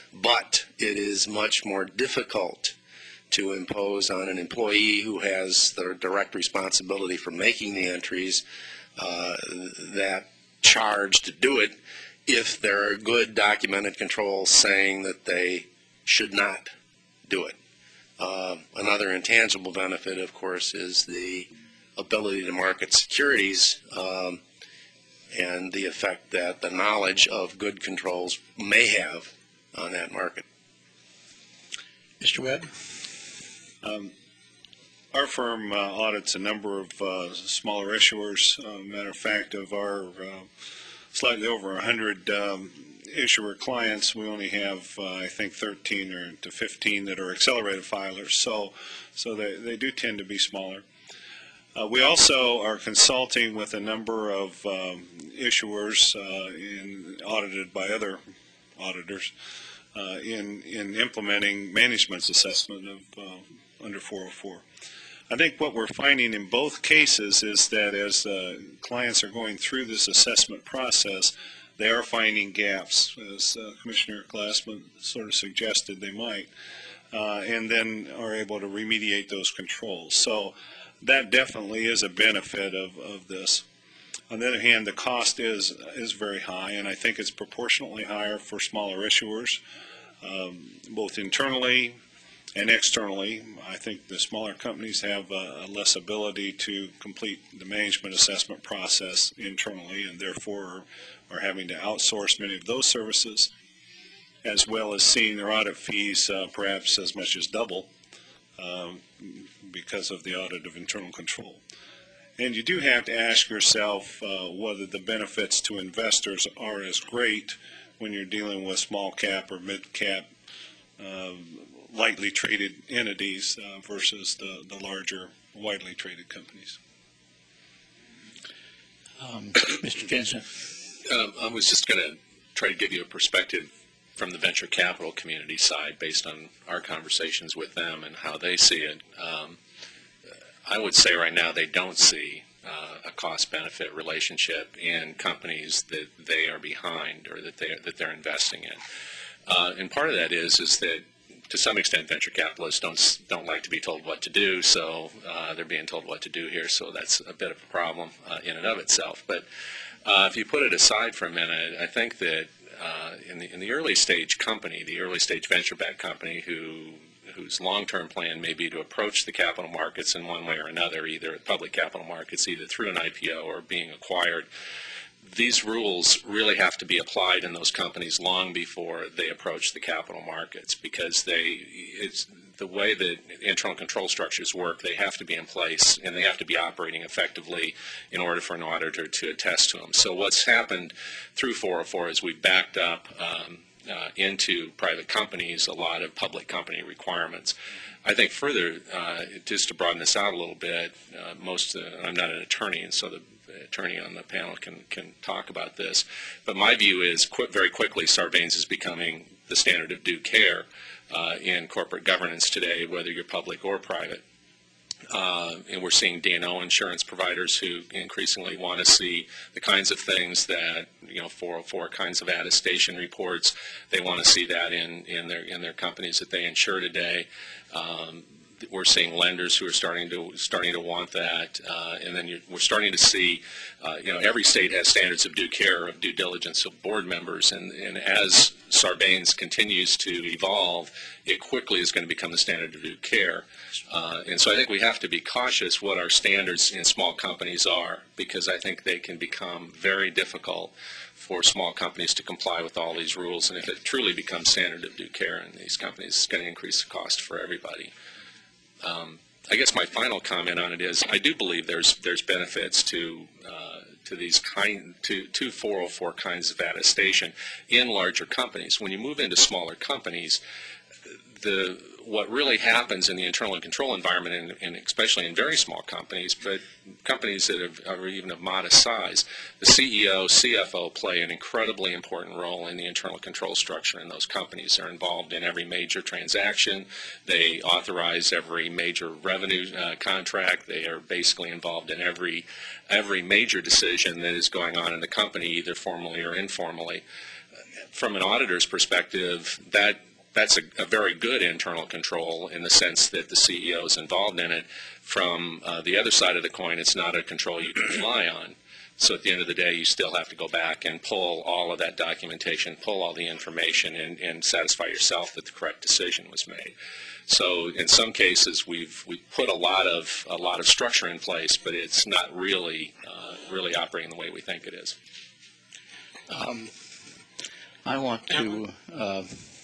M: but it is much more difficult to impose on an employee who has the direct responsibility for making the entries uh, that charge to do it, if there are good documented controls saying that they should not do it. Uh, another intangible benefit, of course, is the ability to market securities um, and the effect that the knowledge of good controls may have on that market.
J: Mister Webb?
H: Um, our firm uh, audits a number of uh, smaller issuers. Uh, matter of fact, of our uh, slightly over one hundred um, issuer clients, we only have, uh, I think, thirteen or to fifteen that are accelerated filers, so so they, they do tend to be smaller. Uh, we also are consulting with a number of um, issuers uh, in, audited by other auditors uh, in, in implementing management's assessment of uh, under four oh four. I think what we're finding in both cases is that as uh, clients are going through this assessment process, they are finding gaps, as uh, Commissioner Glassman sort of suggested they might, uh, and then are able to remediate those controls. So that definitely is a benefit of, of this. On the other hand, the cost is, is very high, and I think it's proportionately higher for smaller issuers, um, both internally and externally. I think the smaller companies have a, a less ability to complete the management assessment process internally, and therefore are, are having to outsource many of those services, as well as seeing their audit fees uh, perhaps as much as double um, because of the audit of internal control. And you do have to ask yourself uh, whether the benefits to investors are as great when you're dealing with small cap or mid cap uh, lightly traded entities uh, versus the, the larger, widely traded companies.
J: Um, Mister Jensen?
N: Um, I was just going to try to give you a perspective from the venture capital community side based on our conversations with them and how they see it. Um, I would say right now they don't see uh, a cost-benefit relationship in companies that they are behind or that, they, that they're investing in. Uh, and part of that is, is that to some extent, venture capitalists don't don't like to be told what to do, so uh, they're being told what to do here. So that's a bit of a problem uh, in and of itself. But uh, if you put it aside for a minute, I think that uh, in the in the early stage company, the early stage venture-backed company, who whose long-term plan may be to approach the capital markets in one way or another, either public capital markets, either through an I P O or being acquired, these rules really have to be applied in those companies long before they approach the capital markets, because they, it's the way that internal control structures work, they have to be in place and they have to be operating effectively in order for an auditor to attest to them. So what's happened through four oh four is we've backed up um, uh, into private companies a lot of public company requirements. I think further, uh, just to broaden this out a little bit, uh, most, uh, I'm not an attorney, and so the attorney on the panel can, can talk about this, but my view is qu very quickly Sarbanes is becoming the standard of due care uh, in corporate governance today, whether you're public or private. Uh, and we're seeing D and O insurance providers who increasingly want to see the kinds of things that, you know, four oh four kinds of attestation reports. They want to see that in, in, their, in their companies that they insure today. Um, we're seeing lenders who are starting to starting to want that, uh, and then you're, we're starting to see, uh, you know, every state has standards of due care, of due diligence of board members, and, and as Sarbanes continues to evolve, it quickly is going to become the standard of due care. Uh, and so I think we have to be cautious what our standards in small companies are, because I think they can become very difficult for small companies to comply with all these rules. And if it truly becomes standard of due care in these companies, it's going to increase the cost for everybody. Um, I guess my final comment on it is I do believe there's there's benefits to uh, to these kind to to four oh four kinds of attestation in larger companies. When you move into smaller companies, the what really happens in the internal control environment, and, and especially in very small companies, but companies that have, are even of modest size, the C E O, C F O play an incredibly important role in the internal control structure in those companies. They're involved in every major transaction. They authorize every major revenue uh, contract. They are basically involved in every, every major decision that is going on in the company, either formally or informally. From an auditor's perspective, that that's a, a very good internal control in the sense that the C E O is involved in it. From uh, the other side of the coin, it's not a control you can rely on. So at the end of the day, you still have to go back and pull all of that documentation, pull all the information, and, and satisfy yourself that the correct decision was made. So in some cases, we've we've put a lot of a lot of structure in place, but it's not really uh, really operating the way we think it is.
J: Um, I want to. Uh,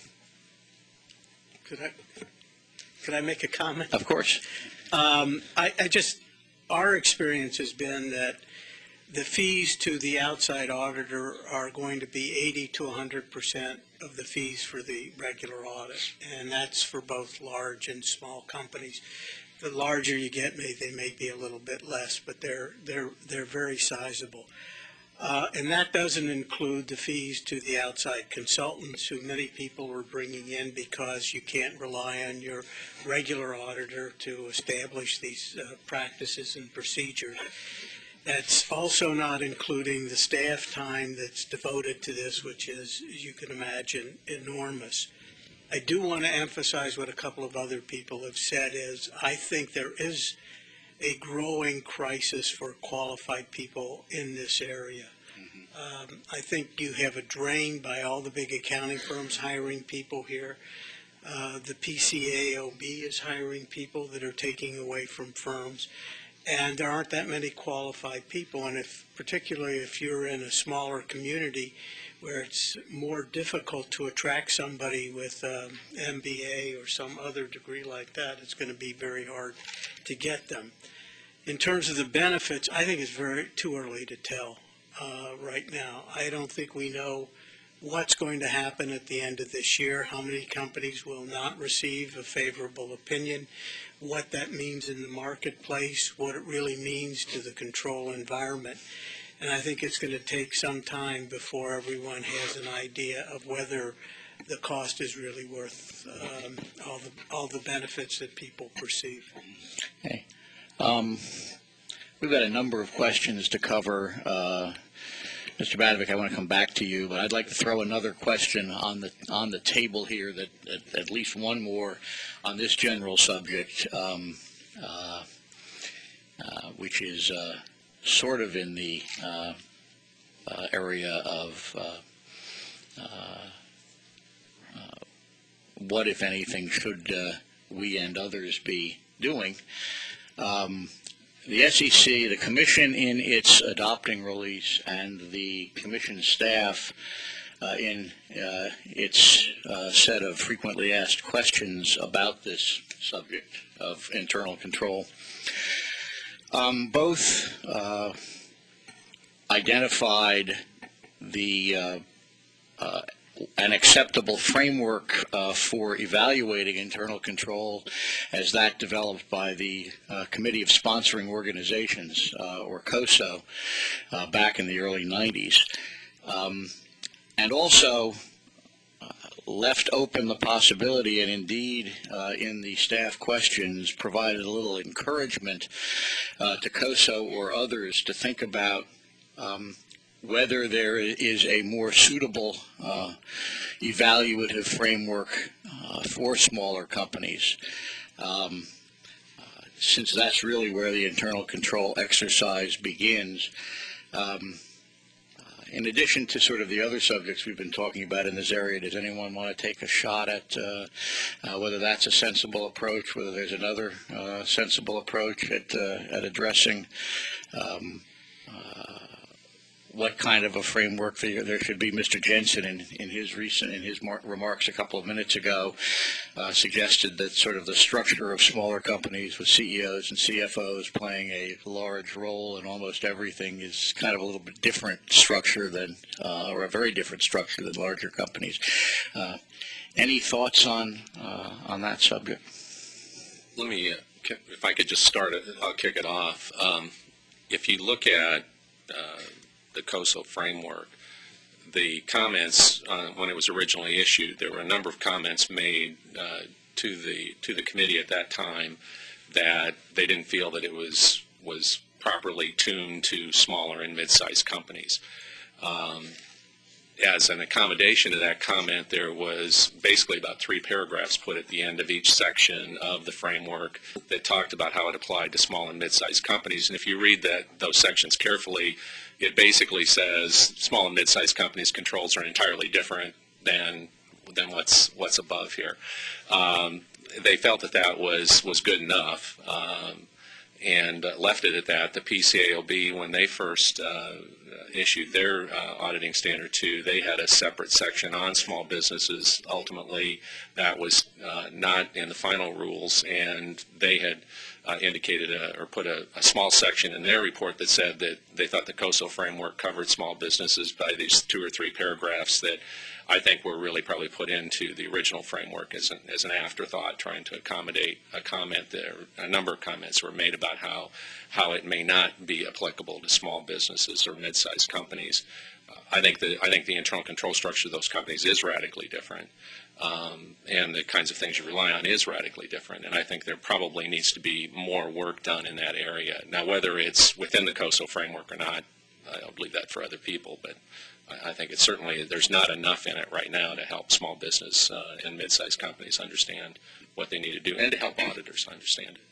O: Could I, could I make a comment?
J: Of course.
O: Um, I, I just, our experience has been that the fees to the outside auditor are going to be eighty to one hundred percent of the fees for the regular audit, and that's for both large and small companies. The larger you get, may they may be a little bit less, but they're they're they're very sizable. Uh, and that doesn't include the fees to the outside consultants, who many people are bringing in because you can't rely on your regular auditor to establish these uh, practices and procedures. That's also not including the staff time that's devoted to this, which is, as you can imagine, enormous. I do want to emphasize what a couple of other people have said is I think there is a growing crisis for qualified people in this area. Mm-hmm. um, I think you have a drain by all the big accounting firms hiring people here. Uh, the P C A O B is hiring people that are taking away from firms. And there aren't that many qualified people. And if, particularly if you're in a smaller community where it's more difficult to attract somebody with um, M B A or some other degree like that, it's going to be very hard to get them. In terms of the benefits, I think it's very too early to tell uh, right now. I don't think we know what's going to happen at the end of this year, how many companies will not receive a favorable opinion, what that means in the marketplace, what it really means to the control environment. And I think it's going to take some time before everyone has an idea of whether the cost is really worth um, all the all the benefits that people perceive.
J: Okay. Um, we've got a number of questions to cover. Uh, Mister Badovic, I want to come back to you, but I'd like to throw another question on the on the table here, that, that at least one more on this general subject, um, uh, uh, which is uh, sort of in the uh, uh, area of uh, uh, uh, what, if anything, should uh, we and others be doing. Um, the S E C, the Commission in its adopting release, and the Commission staff uh, in uh, its uh, set of frequently asked questions about this subject of internal control, um, both uh, identified the uh, uh, an acceptable framework uh, for evaluating internal control as that developed by the uh, Committee of Sponsoring Organizations, uh, or COSO, uh, back in the early nineties. Um, and also uh, left open the possibility, and indeed uh, in the staff questions provided a little encouragement uh, to COSO or others to think about um, whether there is a more suitable uh, evaluative framework uh, for smaller companies, um, uh, since that's really where the internal control exercise begins. Um, uh, in addition to sort of the other subjects we've been talking about in this area, does anyone want to take a shot at uh, uh, whether that's a sensible approach, whether there's another uh, sensible approach at, uh, at addressing um, uh, what kind of a framework there, there should be? Mister Jensen, in, in his recent, in his mar remarks a couple of minutes ago, uh, suggested that sort of the structure of smaller companies with C E Os and C F Os playing a large role in almost everything is kind of a little bit different structure than, uh, or a very different structure than larger companies. Uh, any thoughts on uh, on that subject?
N: Let me, uh, if I could just start it, I'll kick it off. Um, if you look at uh, the COSO framework, the comments uh, when it was originally issued, there were a number of comments made uh, to the to the committee at that time that they didn't feel that it was was properly tuned to smaller and mid-sized companies. Um, as an accommodation to that comment, there was basically about three paragraphs put at the end of each section of the framework that talked about how it applied to small and mid-sized companies. And if you read that those sections carefully, it basically says small and mid-sized companies' controls are entirely different than than what's what's above here. Um, they felt that that was was good enough, um, and uh, left it at that. The P C A O B, when they first uh, issued their uh, auditing standard two, they had a separate section on small businesses. Ultimately, that was uh, not in the final rules, and they had Uh, indicated a, or put a, a small section in their report that said that they thought the COSO framework covered small businesses by these two or three paragraphs that I think were really probably put into the original framework as an, as an afterthought, trying to accommodate a comment there. A number of comments were made about how, how it may not be applicable to small businesses or mid-sized companies. Uh, I think the, I think the internal control structure of those companies is radically different. Um, and the kinds of things you rely on is radically different. And I think there probably needs to be more work done in that area. Now, whether it's within the COSO framework or not, I don't believe that for other people, but I, I think it's certainly, there's not enough in it right now to help small business uh, and mid-sized companies understand what they need to do and to help auditors understand it.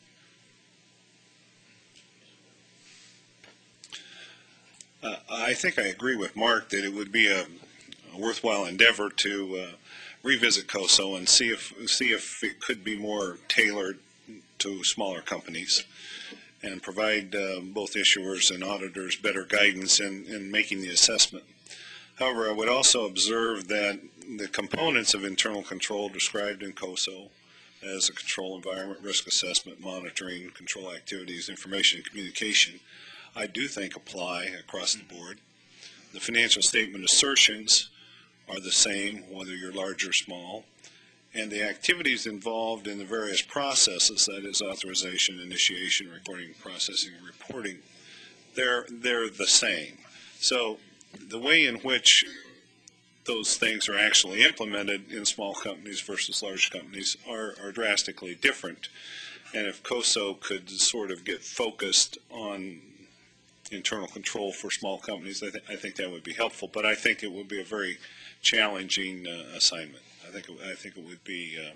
H: Uh, I think I agree with Mark that it would be a, a worthwhile endeavor to uh, revisit COSO and see if see if it could be more tailored to smaller companies and provide uh, both issuers and auditors better guidance in, in making the assessment. However, I would also observe that the components of internal control described in COSO as a control environment, risk assessment, monitoring, control activities, information and communication, I do think apply across the board. The financial statement assertions are the same, whether you're large or small, and the activities involved in the various processes, that is authorization, initiation, recording, processing, and reporting, they're, they're the same. So the way in which those things are actually implemented in small companies versus large companies are, are drastically different. And if COSO could sort of get focused on internal control for small companies, I, th I think that would be helpful. But I think it would be a very challenging uh, assignment. I think it, I think it would be. Uh,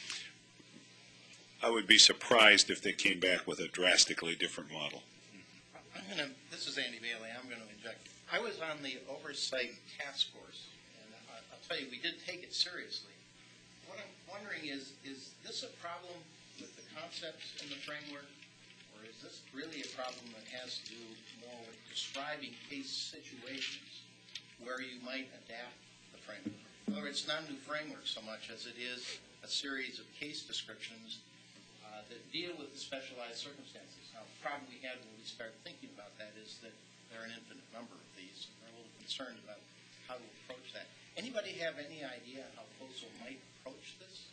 H: I would be surprised if they came back with a drastically different model.
P: I'm going to. This is Andy Bailey. I'm going to inject. I was on the oversight task force, and I, I'll tell you, we did take it seriously. What I'm wondering is, is this a problem with the concepts in the framework, or or is this really a problem that has to do more with describing case situations where you might adapt the framework? In other words, it's not a new framework so much as it is a series of case descriptions uh, that deal with the specialized circumstances. Now, the problem we had when we started thinking about that is that there are an infinite number of these, and we're a little concerned about how to approach that. Anybody have any idea how COSO might approach this?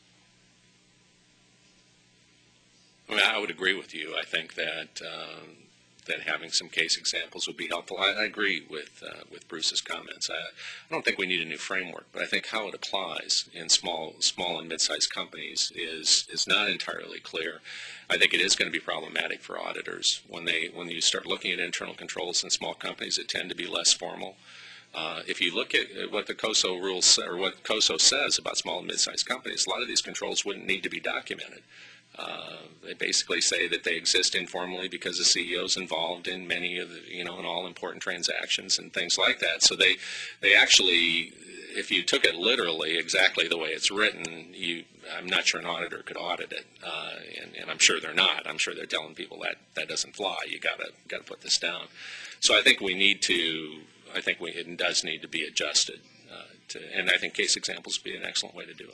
N: I mean, I would agree with you. I think that um, that having some case examples would be helpful. I, I agree with uh, with Bruce's comments. I, I don't think we need a new framework, but I think how it applies in small small and mid-sized companies is is not entirely clear. I think it is going to be problematic for auditors when they when you start looking at internal controls in small companies that tend to be less formal. Uh, if you look at what the COSO rules or what COSO says about small and mid-sized companies, a lot of these controls wouldn't need to be documented. Uh, they basically say that they exist informally because the C E O is involved in many of the, you know, in all important transactions and things like that. So they, they actually, if you took it literally exactly the way it's written, you, I'm not sure an auditor could audit it, uh, and, and I'm sure they're not. I'm sure they're telling people that that doesn't fly. You gotta gotta put this down. So I think we need to. I think we, it does need to be adjusted, uh, to, and I think case examples would be an excellent way to do it.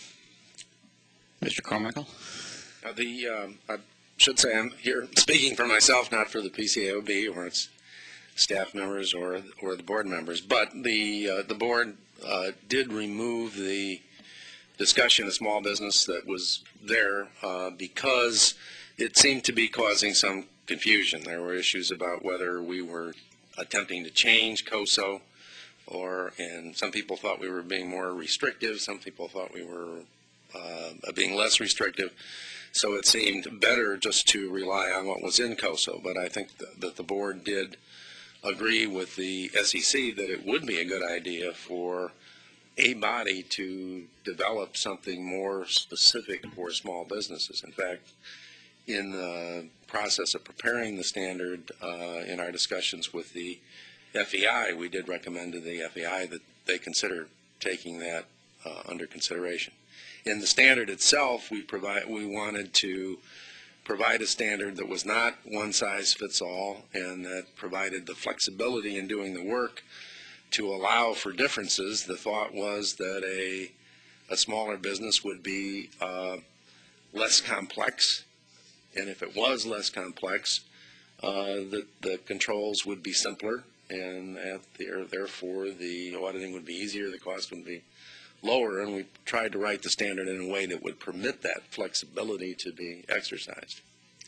J: Mister Carmichael?
M: Uh, the um, I should say I'm here speaking for myself, not for the P C A O B or its staff members or or the board members. But the uh, the board uh, did remove the discussion of small business that was there uh, because it seemed to be causing some confusion. There were issues about whether we were attempting to change COSO, or and some people thought we were being more restrictive. Some people thought we were uh, being less restrictive. So it seemed better just to rely on what was in COSO. But I think th that the board did agree with the S E C that it would be a good idea for a body to develop something more specific for small businesses. In fact, in the process of preparing the standard uh, in our discussions with the F E I, we did recommend to the F E I that they consider taking that uh, under consideration. In the standard itself, we provide we wanted to provide a standard that was not one size fits all, and that provided the flexibility in doing the work to allow for differences. The thought was that a a smaller business would be uh, less complex, and if it was less complex, uh, the the controls would be simpler, and at the, therefore the auditing would be easier, the cost would be lower, and we tried to write the standard in a way that would permit that flexibility to be exercised.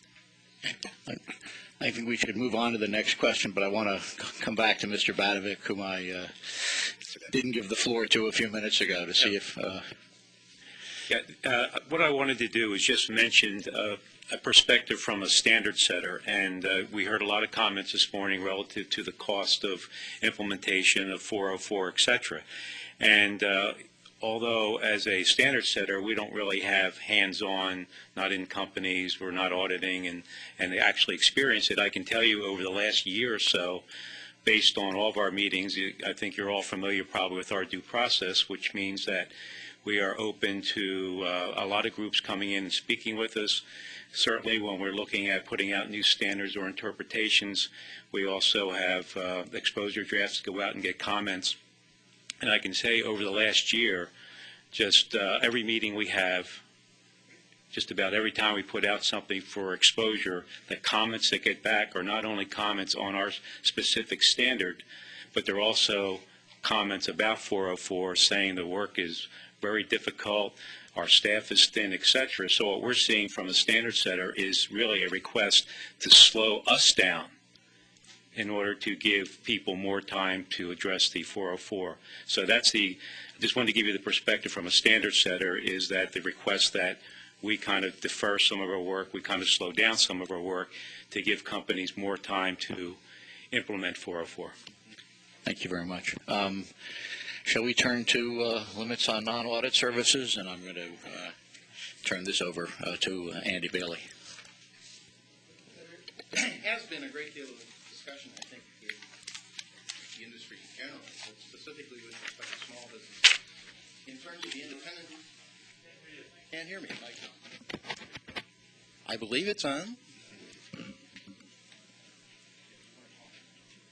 J: I, I think we should move on to the next question, but I want to come back to Mister Badovic, whom I uh, didn't give the floor to a few minutes ago, to see if... Uh,
Q: yeah, uh, what I wanted to do is just mention uh, a perspective from a standard setter, and uh, we heard a lot of comments this morning relative to the cost of implementation of four oh four, et cetera. And uh, although as a standard setter, we don't really have hands-on, not in companies, we're not auditing, and, and they actually experience it, I can tell you over the last year or so, based on all of our meetings, I think you're all familiar probably with our due process, which means that we are open to uh, a lot of groups coming in and speaking with us. Certainly when we're looking at putting out new standards or interpretations, we also have uh, exposure drafts to go out and get comments. And I can say over the last year, just uh, every meeting we have, just about every time we put out something for exposure, the comments that get back are not only comments on our specific standard, but they're also comments about four oh four saying the work is very difficult, our staff is thin, et cetera. So what we're seeing from the standard setter is really a request to slow us down in order to give people more time to address the four oh four. So that's the, I just wanted to give you the perspective from a standard setter, is that the request that we kind of defer some of our work, we kind of slow down some of our work to give companies more time to implement four oh four.
J: Thank you very much. Um, shall we turn to uh, limits on non-audit services? And I'm going to uh, turn this over uh, to uh, Andy Bailey.
P: There has been a great deal of discussion, I think, with the industry in general, but specifically with respect to small business. In terms of the independent, can't hear me, Mike. I believe it's on.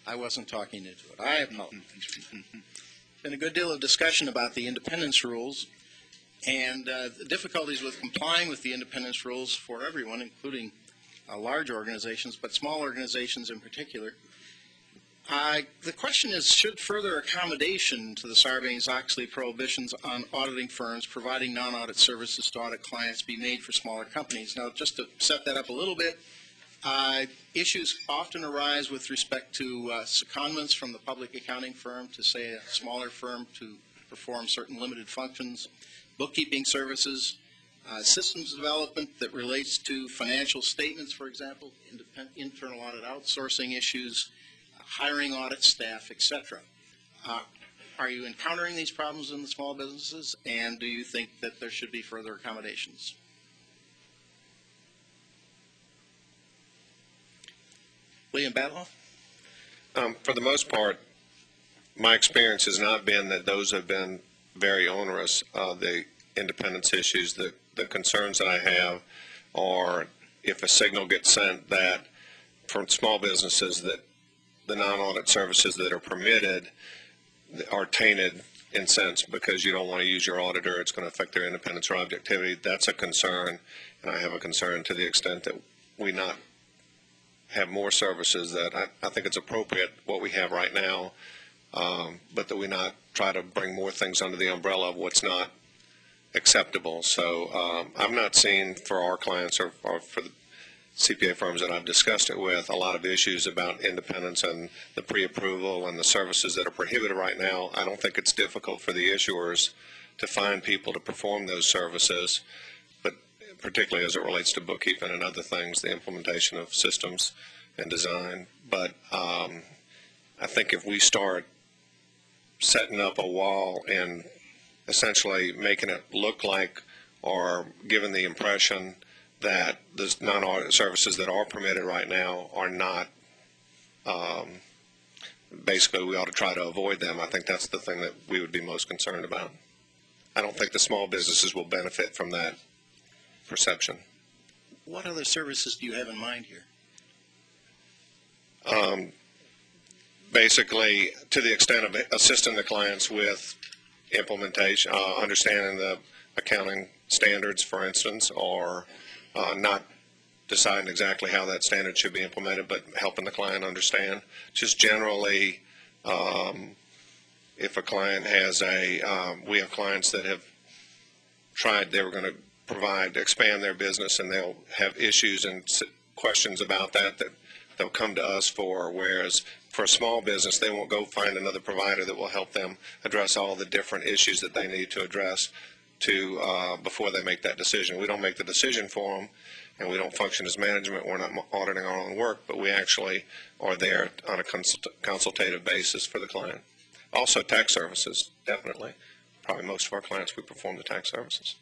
P: I wasn't talking into it. I apologize. Been a good deal of discussion about the independence rules and uh, the difficulties with complying with the independence rules for everyone, including uh, large organizations, but small organizations in particular. Uh, the question is, should further accommodation to the Sarbanes-Oxley prohibitions on auditing firms providing non-audit services to audit clients be made for smaller companies? Now, just to set that up a little bit, uh, issues often arise with respect to uh, secondments from the public accounting firm to, say, a smaller firm to perform certain limited functions, bookkeeping services, uh, systems development that relates to financial statements, for example, internal audit outsourcing issues, hiring audit staff, et cetera. Uh, are you encountering these problems in the small businesses, and do you think that there should be further accommodations? William Batloff?
L: Um, for the most part, my experience has not been that those have been very onerous. Uh, the independence issues, the, the concerns that I have are if a signal gets sent that from small businesses that the non-audit services that are permitted are tainted in sense because you don't want to use your auditor, it's going to affect their independence or objectivity. That's a concern, and I have a concern to the extent that we not have more services that I, I think it's appropriate what we have right now, um, but that we not try to bring more things under the umbrella of what's not acceptable. So um, I've not seen for our clients or, or for the C P A firms that I've discussed it with a lot of issues about independence and the pre-approval and the services that are prohibited right now. I don't think it's difficult for the issuers to find people to perform those services, but particularly as it relates to bookkeeping and other things, the implementation of systems and design. But um, I think if we start setting up a wall and essentially making it look like or giving the impression that the non-audit services that are permitted right now are not, um, basically we ought to try to avoid them. I think that's the thing that we would be most concerned about. I don't think the small businesses will benefit from that perception.
P: What other services do you have in mind here?
L: Um, basically, to the extent of assisting the clients with implementation, uh, understanding the accounting standards, for instance, or uh, not deciding exactly how that standard should be implemented, but helping the client understand. Just generally, um, if a client has a, um, we have clients that have tried, they were going to provide, expand their business, and they'll have issues and questions about that that they'll come to us for, whereas for a small business, they won't go find another provider that will help them address all the different issues that they need to address to uh, before they make that decision. We don't make the decision for them, and we don't function as management. We're not auditing our own work, but we actually are there on a consult consultative basis for the client. Also, tax services, definitely. Probably most of our clients, we perform the tax services.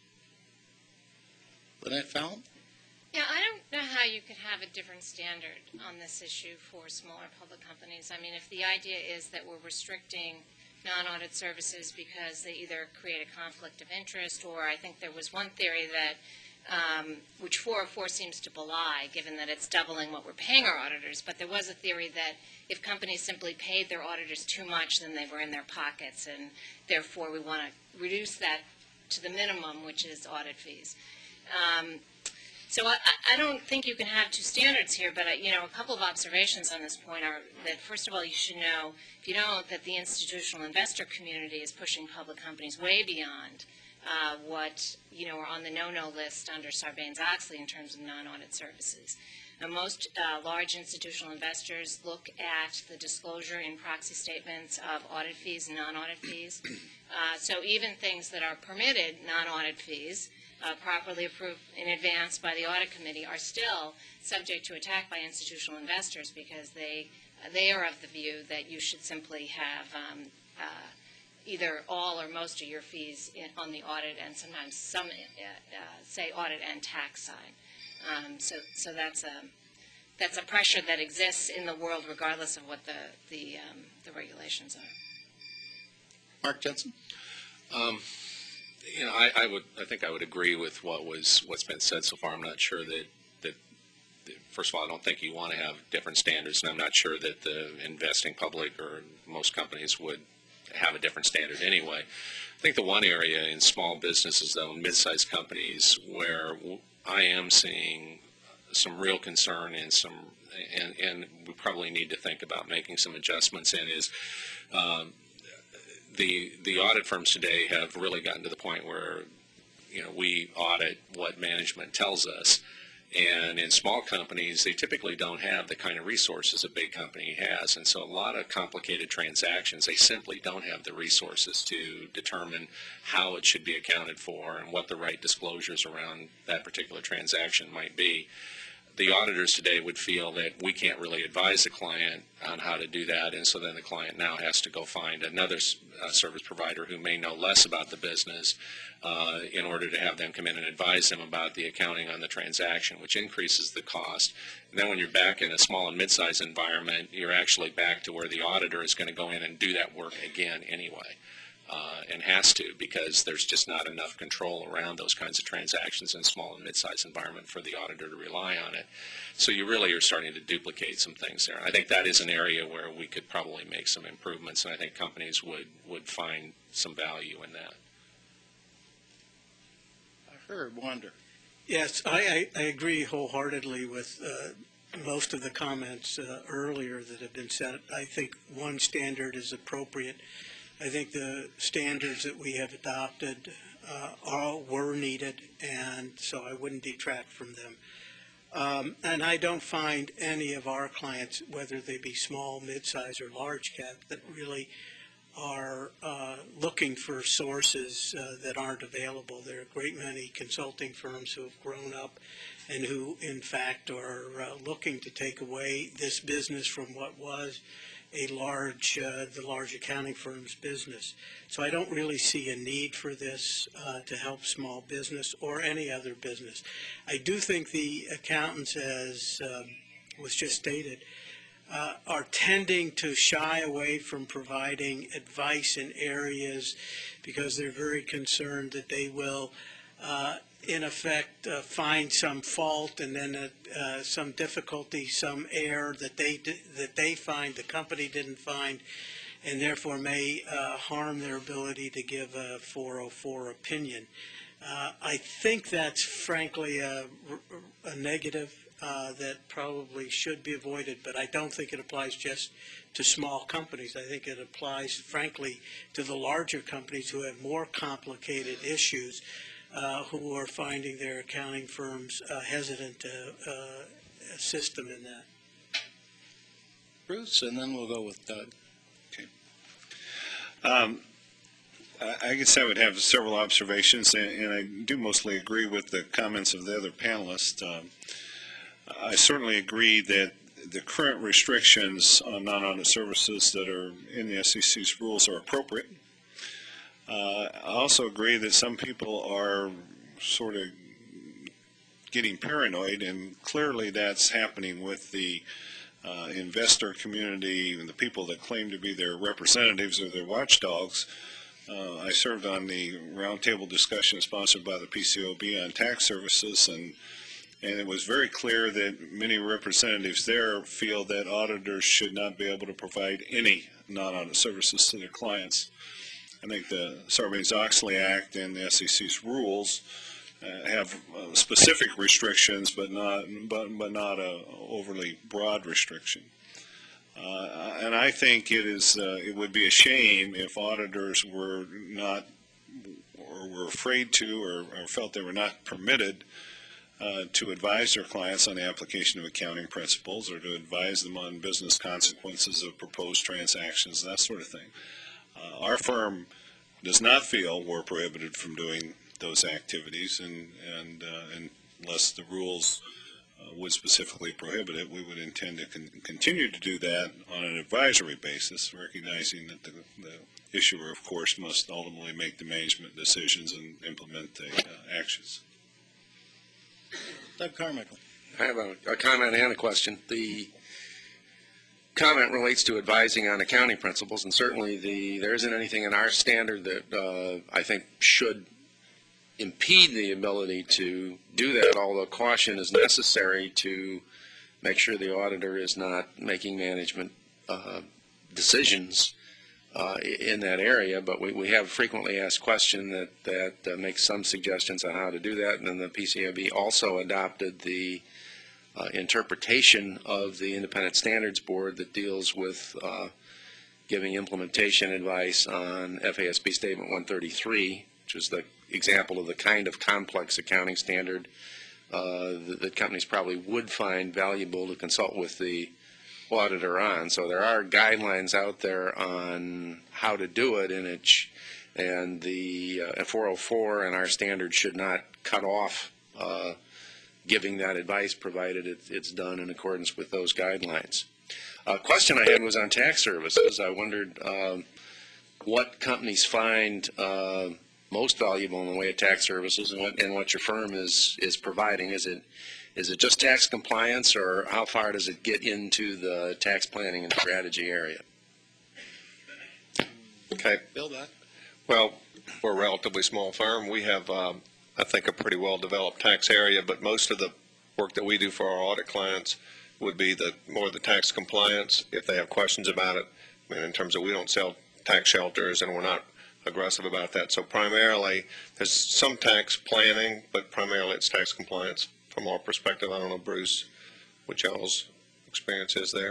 P: Lynette Fallon?
A: Yeah, I don't know how you could have a different standard on this issue for smaller public companies. I mean, if the idea is that we're restricting non-audit services because they either create a conflict of interest, or I think there was one theory that, um, which four oh four seems to belie, given that it's doubling what we're paying our auditors, but there was a theory that if companies simply paid their auditors too much, then they were in their pockets, and therefore we want to reduce that to the minimum, which is audit fees. Um, So I, I don't think you can have two standards here, but, I, you know, a couple of observations on this point are that, first of all, you should know, if you don't, that the institutional investor community is pushing public companies way beyond uh, what, you know, are on the no-no list under Sarbanes-Oxley in terms of non-audit services. Now, most uh, large institutional investors look at the disclosure in proxy statements of audit fees and non-audit fees. Uh, so even things that are permitted, non-audit fees, Uh, properly approved in advance by the audit committee, are still subject to attack by institutional investors because they uh, they are of the view that you should simply have um, uh, either all or most of your fees in, on the audit, and sometimes some uh, uh, say audit and tax side. Um, so so that's a that's a pressure that exists in the world regardless of what the the um, the regulations are.
P: Mark Jensen.
N: Um, You know, I, I would, I think I would agree with what was, what's been said so far. I'm not sure that, that first of all, I don't think you want to have different standards, and I'm not sure that the investing public or most companies would have a different standard anyway. I think the one area in small businesses, though, mid-sized companies, where I am seeing some real concern and some, and, and we probably need to think about making some adjustments in is um, the the audit firms today have really gotten to the point where, you know, we audit what management tells us. And in small companies, they typically don't have the kind of resources a big company has. And so a lot of complicated transactions, they simply don't have the resources to determine how it should be accounted for and what the right disclosures around that particular transaction might be. The auditors today would feel that we can't really advise the client on how to do that, and so then the client now has to go find another uh, service provider who may know less about the business uh, in order to have them come in and advise them about the accounting on the transaction, which increases the cost. And then when you're back in a small and mid-sized environment, you're actually back to where the auditor is going to go in and do that work again anyway. Uh, and has to, because there's just not enough control around those kinds of transactions in small and mid-sized environment for the auditor to rely on it. So you really are starting to duplicate some things there. I think that is an area where we could probably make some improvements, and I think companies would, would find some value in that.
P: I heard Wander.
O: Yes, I, I, I agree wholeheartedly with uh, most of the comments uh, earlier that have been said. I think one standard is appropriate. I think the standards that we have adopted uh, all were needed, and so I wouldn't detract from them. Um, and I don't find any of our clients, whether they be small, mid-size, or large cap, that really are uh, looking for sources uh, that aren't available. There are a great many consulting firms who have grown up and who, in fact, are uh, looking to take away this business from what was a large, uh, the large accounting firm's business. So I don't really see a need for this uh, to help small business or any other business. I do think the accountants, as um, was just stated, uh, are tending to shy away from providing advice in areas because they're very concerned that they will uh, in effect, uh, find some fault and then uh, uh, some difficulty, some error that they that they find the company didn't find, and therefore may uh, harm their ability to give a four oh four opinion. Uh, I think that's frankly a, a negative uh, that probably should be avoided, but I don't think it applies just to small companies. I think it applies, frankly, to the larger companies who have more complicated issues. Uh, who are finding their accounting firms uh, hesitant to uh, assist them in that.
P: Bruce, and then we'll go with Doug.
H: Okay. Um, I guess I would have several observations, and, and I do mostly agree with the comments of the other panelists. Um, I certainly agree that the current restrictions on non-audit services that are in the S E C's rules are appropriate. Uh, I also agree that some people are sort of getting paranoid, and clearly that's happening with the uh, investor community and the people that claim to be their representatives or their watchdogs. Uh, I served on the roundtable discussion sponsored by the P C O B on tax services, and and it was very clear that many representatives there feel that auditors should not be able to provide any non-audit services to their clients. I think the Sarbanes-Oxley Act and the S E C's rules uh, have uh, specific restrictions, but not but but not a overly broad restriction. Uh, and I think it is uh, it would be a shame if auditors were not or were afraid to or, or felt they were not permitted uh, to advise their clients on the application of accounting principles or to advise them on business consequences of proposed transactions, that sort of thing. Uh, our firm does not feel we're prohibited from doing those activities, and, and uh, unless the rules uh, would specifically prohibit it, we would intend to con continue to do that on an advisory basis, recognizing that the, the issuer, of course, must ultimately make the management decisions and implement the uh, actions.
P: Doug Carmichael.
M: I have a, a comment and a question. The comment relates to advising on accounting principles, and certainly the there isn't anything in our standard that uh, I think should impede the ability to do that, although caution is necessary to make sure the auditor is not making management uh, decisions uh, in that area. But we, we have frequently asked question that, that uh, makes some suggestions on how to do that. And then the P C A B also adopted the uh, interpretation of the Independent Standards Board that deals with uh, giving implementation advice on F A S B Statement one thirty-three, which is the example of the kind of complex accounting standard uh, that, that companies probably would find valuable to consult with the auditor on. So there are guidelines out there on how to do it, and it sh and the uh, four oh four and our standards should not cut off uh, giving that advice, provided it, it's done in accordance with those guidelines. A question I had was on tax services. I wondered um, what companies find uh, most valuable in the way of tax services, and what, and what your firm is is providing. Is it is it just tax compliance, or how far does it get into the tax planning and strategy area?
L: Okay.
P: Bill, that?
L: Well, we're a relatively small firm. We have, um, I think, a pretty well-developed tax area, but most of the work that we do for our audit clients would be the more the tax compliance, if they have questions about it. I mean, in terms of, we don't sell tax shelters, and we're not aggressive about that. So primarily, there's some tax planning, but primarily it's tax compliance from our perspective. I don't know, Bruce, what y'all's experience is there.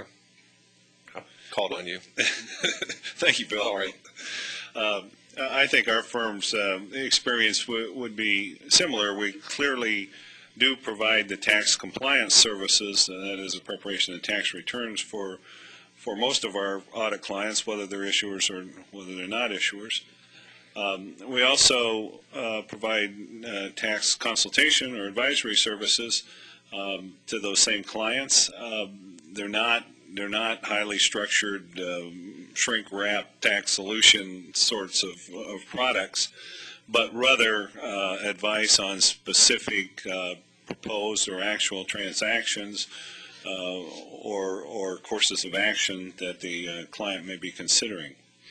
L: I called on you.
H: Thank you, Bill.
L: All right.
H: Um, I think our firm's uh, experience would be similar. We clearly do provide the tax compliance services, uh, that is the preparation of tax returns for for most of our audit clients, whether they're issuers or whether they're not issuers. Um, we also uh, provide uh, tax consultation or advisory services um, to those same clients. Um, they're not they're not highly structured um, shrink wrap tax solution sorts of, of products, but rather uh, advice on specific uh, proposed or actual transactions uh, or, or courses of action that the uh, client may be considering.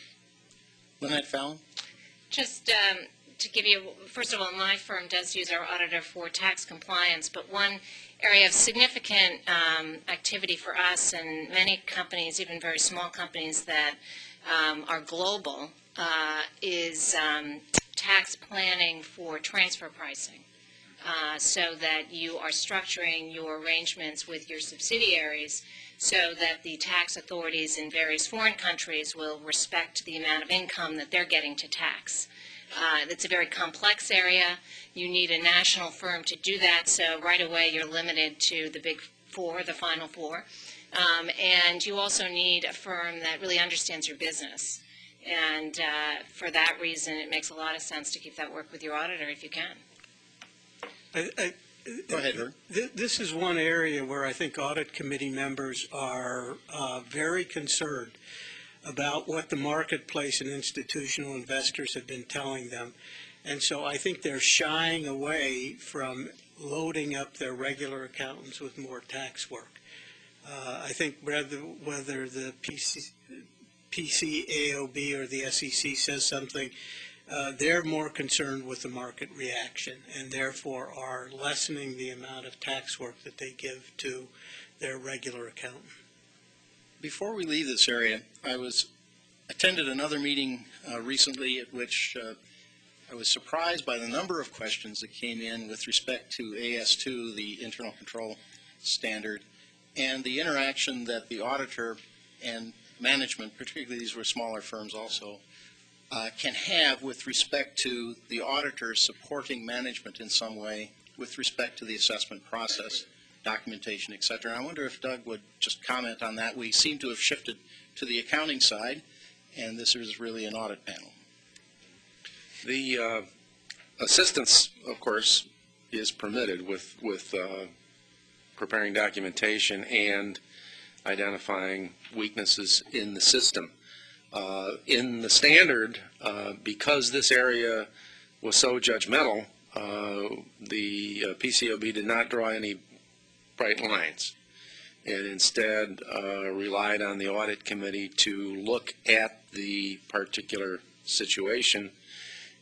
P: Lynette Fallon?
A: Just um, to give you, first of all, my firm does use our auditor for tax compliance, but one area of significant um, activity for us and many companies, even very small companies that um, are global, uh, is um, tax planning for transfer pricing. Uh, so that you are structuring your arrangements with your subsidiaries so that the tax authorities in various foreign countries will respect the amount of income that they're getting to tax. Uh, it's a very complex area. You need a national firm to do that, so right away you're limited to the big four, the final four. Um, and you also need a firm that really understands your business. And uh, for that reason, it makes a lot of sense to keep that work with your auditor if you can.
O: I, I,
P: Go ahead, Herb.
O: th this is one area where I think audit committee members are uh, very concerned about what the marketplace and institutional investors have been telling them. And so I think they're shying away from loading up their regular accountants with more tax work. Uh, I think whether, whether the P C, P C A O B or the S E C says something, uh, they're more concerned with the market reaction and therefore are lessening the amount of tax work that they give to their regular accountant.
P: Before we leave this area, I was attended another meeting uh, recently at which uh, I was surprised by the number of questions that came in with respect to A S two, the internal control standard, and the interaction that the auditor and management, particularly these were smaller firms also, uh, can have with respect to the auditor supporting management in some way with respect to the assessment process, documentation, et cetera. And I wonder if Doug would just comment on that. We seem to have shifted to the accounting side, and this is really an audit panel.
M: The uh, assistance, of course, is permitted with, with uh, preparing documentation and identifying weaknesses in the system. Uh, in the standard, uh, because this area was so judgmental, uh, the uh, P C O B did not draw any bright lines, and instead uh, relied on the audit committee to look at the particular situation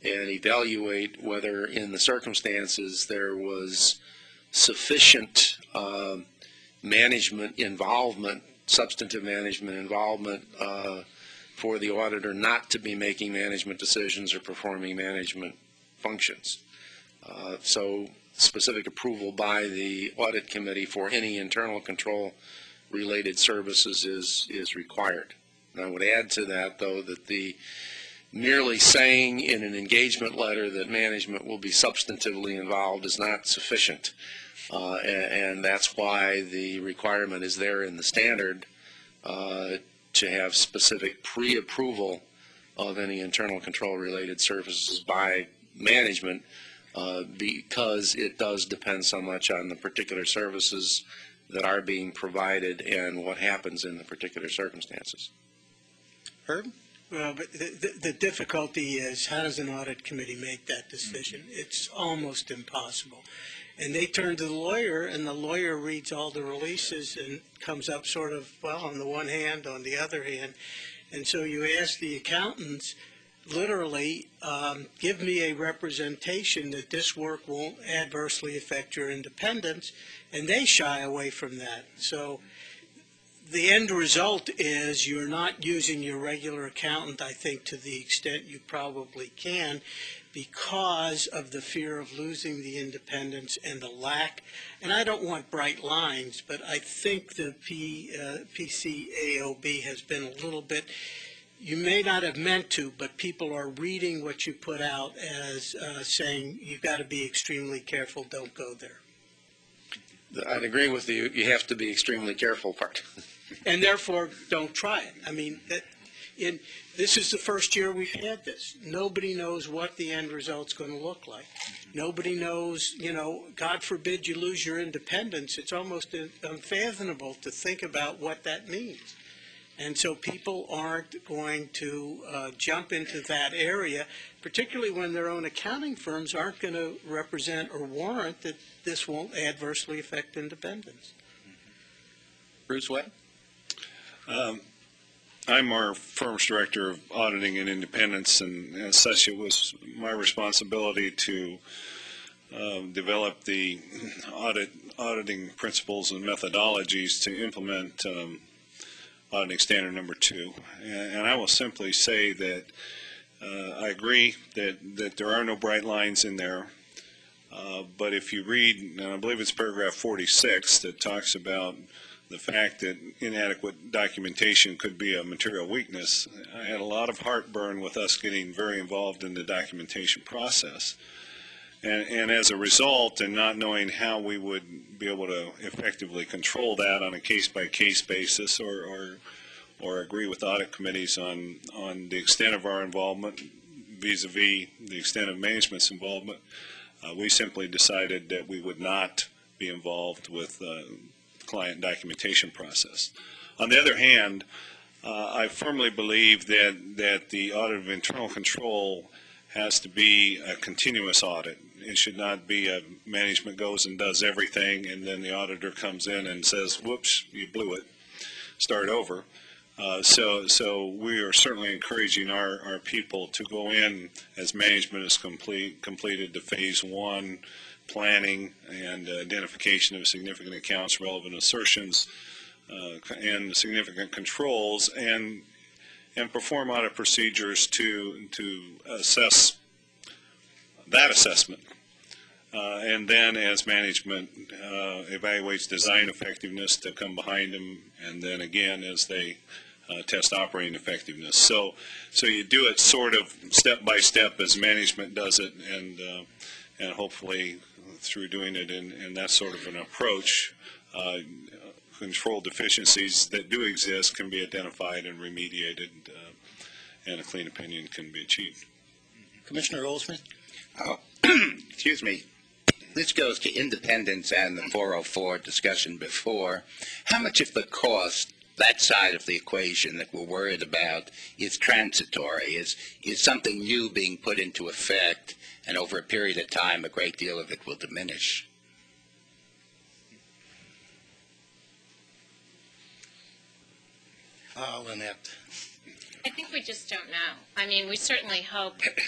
M: and evaluate whether in the circumstances there was sufficient uh, management involvement, substantive management involvement uh, for the auditor not to be making management decisions or performing management functions. Uh, so specific approval by the audit committee for any internal control related services is, is required. And I would add to that, though, that the merely saying in an engagement letter that management will be substantively involved is not sufficient. Uh, and, and that's why the requirement is there in the standard uh, to have specific pre-approval of any internal control related services by management, uh, because it does depend so much on the particular services that are being provided and what happens in the particular circumstances. Herb?
O: Well, but the, the, the difficulty is, how does an audit committee make that decision? Mm-hmm. It's almost impossible. And they turn to the lawyer, and the lawyer reads all the releases and comes up sort of, well, on the one hand, on the other hand. And so you ask the accountants, literally, um, give me a representation that this work won't adversely affect your independence, and they shy away from that. So the end result is you're not using your regular accountant, I think, to the extent you probably can, because of the fear of losing the independence and the lack. And I don't want bright lines, but I think the P, uh, P C A O B has been a little bit, you may not have meant to, but people are reading what you put out as uh, saying you've got to be extremely careful, don't go there.
M: I'd agree with you. You have to be extremely careful part.
O: And therefore, don't try it. I mean, that, in, this is the first year we've had this. Nobody knows what the end result's going to look like. Nobody knows, you know, God forbid you lose your independence. It's almost unfathomable to think about what that means. And so people aren't going to uh, jump into that area, particularly when their own accounting firms aren't going to represent or warrant that this won't adversely affect independence.
M: Bruce Webb?
H: Um, I'm our firm's director of auditing and independence, and as such it was my responsibility to uh, develop the audit auditing principles and methodologies to implement um, auditing standard number two. And, and I will simply say that uh, I agree that, that there are no bright lines in there, uh, but if you read, and I believe it's paragraph forty-six that talks about the fact that inadequate documentation could be a material weakness. I had a lot of heartburn with us getting very involved in the documentation process. And, and as a result, and not knowing how we would be able to effectively control that on a case-by-case basis, or, or, or agree with audit committees on, on the extent of our involvement vis-a-vis the extent of management's involvement, uh, we simply decided that we would not be involved with uh, client documentation process. On the other hand, uh, I firmly believe that, that the audit of internal control has to be a continuous audit. It should not be a management goes and does everything and then the auditor comes in and says, whoops, you blew it, start over. Uh, so, so we are certainly encouraging our, our people to go in as management is complete, completed the phase one planning and uh, identification of significant accounts, relevant assertions, uh, and significant controls, and and perform audit procedures to to assess that assessment. Uh, and then as management uh, evaluates design effectiveness, to come behind them, and then again as they uh, test operating effectiveness. So, so you do it sort of step by step as management does it, and uh, and hopefully through doing it in, in that sort of an approach, uh, control deficiencies that do exist can be identified and remediated, uh, and a clean opinion can be achieved.
R: Commissioner Goldsmith? Oh, excuse me. This goes to independence and the four oh four discussion before. How much of the cost, that side of the equation that we're worried about, is transitory, is, is something new being put into effect, and over a period of time, a great deal of it will diminish?
P: Oh, Lynette.
A: I think we just don't know. I mean, we certainly hope.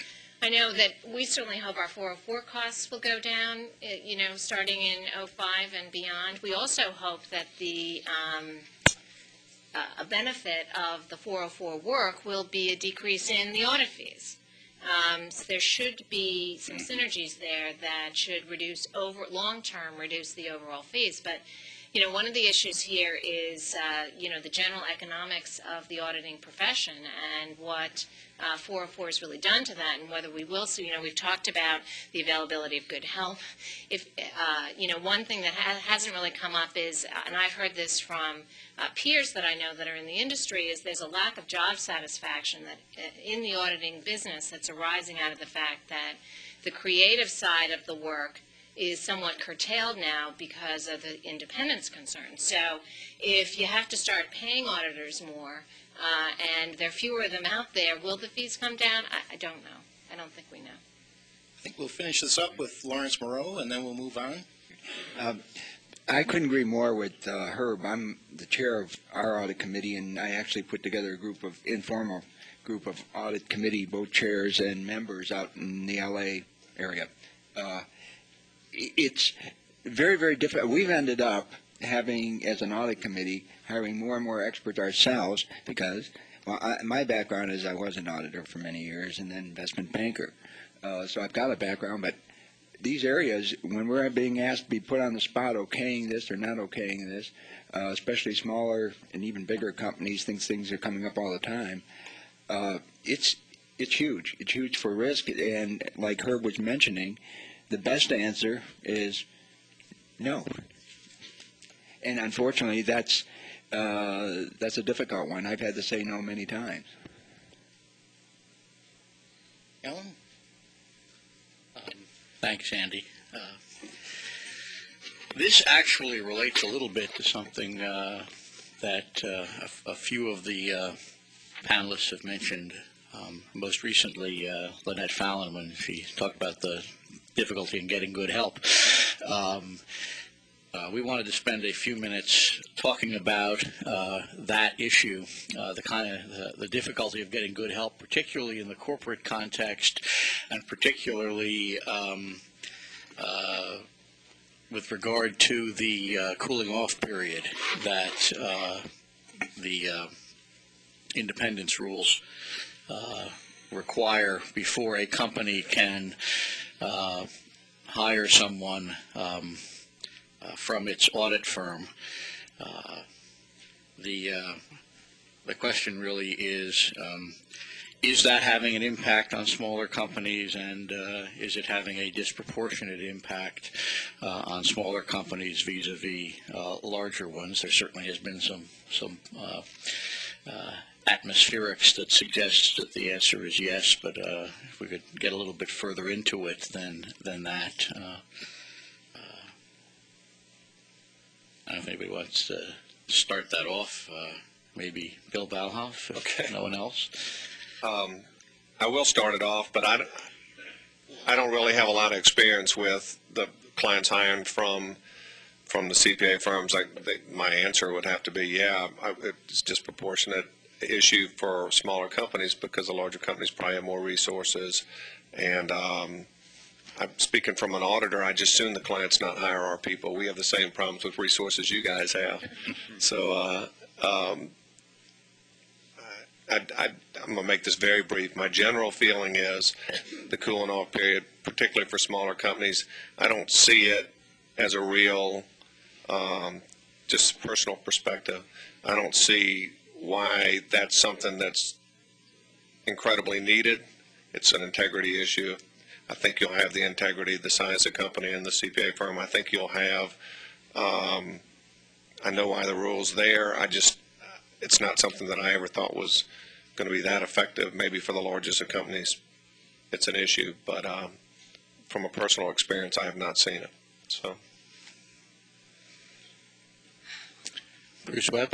A: I know that we certainly hope our four oh four costs will go down, eh, you know, starting in oh five and beyond. We also hope that the um, uh, a benefit of the four oh four work will be a decrease in the audit fees. Um, so there should be some synergies there that should reduce over long-term reduce the overall fees. But you know, one of the issues here is uh, you know the general economics of the auditing profession and what uh, four oh four has really done to that, and whether we will see. You know, we've talked about the availability of good health. If uh, you know, one thing that ha hasn't really come up is, and I've heard this from uh, peers that I know that are in the industry, is there's a lack of job satisfaction that uh, in the auditing business that's arising out of the fact that the creative side of the work is somewhat curtailed now because of the independence concerns. So if you have to start paying auditors more, uh, and there are fewer of them out there, will the fees come down? I, I don't know. I don't think we know.
F: I think we'll finish this up with Lawrence Moreau, and then we'll move on.
K: Um, I couldn't agree more with uh, Herb. I'm the chair of our audit committee, and I actually put together a group of informal group of audit committee, both chairs and members out in the L A area. Uh, it's very, very difficult. We've ended up having, as an audit committee, hiring more and more experts ourselves because, well, I, my background is I was an auditor for many years and then investment banker. Uh, so I've got a background, but these areas, when we're being asked to be put on the spot okaying this or not okaying this, uh, especially smaller and even bigger companies, things things are coming up all the time. Uh, it's it's huge. It's huge for risk, and like Herb was mentioning, the best answer is no. And unfortunately, that's uh, that's a difficult one. I've had to say no many times.
F: Ellen?
J: Um, thanks, Andy. Uh, this actually relates a little bit to something uh, that uh, a, a few of the uh, panelists have mentioned. Um, most recently, uh, Lynette Fallon, when she talked about the difficulty in getting good help. Um, uh, we wanted to spend a few minutes talking about uh, that issue, uh, the kind of the, the difficulty of getting good help, particularly in the corporate context, and particularly um, uh, with regard to the uh, cooling off period that uh, the uh, independence rules uh, require before a company can Uh, hire someone um, uh, from its audit firm. Uh, the uh, the question really is, um, is that having an impact on smaller companies, and uh, is it having a disproportionate impact uh, on smaller companies vis-a-vis uh, larger ones? There certainly has been some some uh, uh, atmospherics that suggests that the answer is yes, but uh, if we could get a little bit further into it than than that. Uh, uh, I don't know if anybody wants to start that off. Uh, maybe Bill Balhoff, if
L: okay.
J: no one else.
L: Um, I will start it off, but I, I don't really have a lot of experience with the clients hiring from from the C P A firms. Like they, my answer would have to be, yeah, I, it's disproportionate issue for smaller companies because the larger companies probably have more resources. And um, I'm speaking from an auditor. I just assume the clients not hire our people. We have the same problems with resources you guys have. So uh, um, I, I, I'm going to make this very brief. My general feeling is the cooling off period, particularly for smaller companies, I don't see it as a real, um, just personal perspective, I don't see why that's something that's incredibly needed. It's an integrity issue. I think you'll have the integrity of the size of the company and the C P A firm. I think you'll have, um, I know why the rule's there. I just, it's not something that I ever thought was going to be that effective. Maybe for the largest of companies, it's an issue, but um, from a personal experience, I have not seen it. So,
J: Bruce Webb.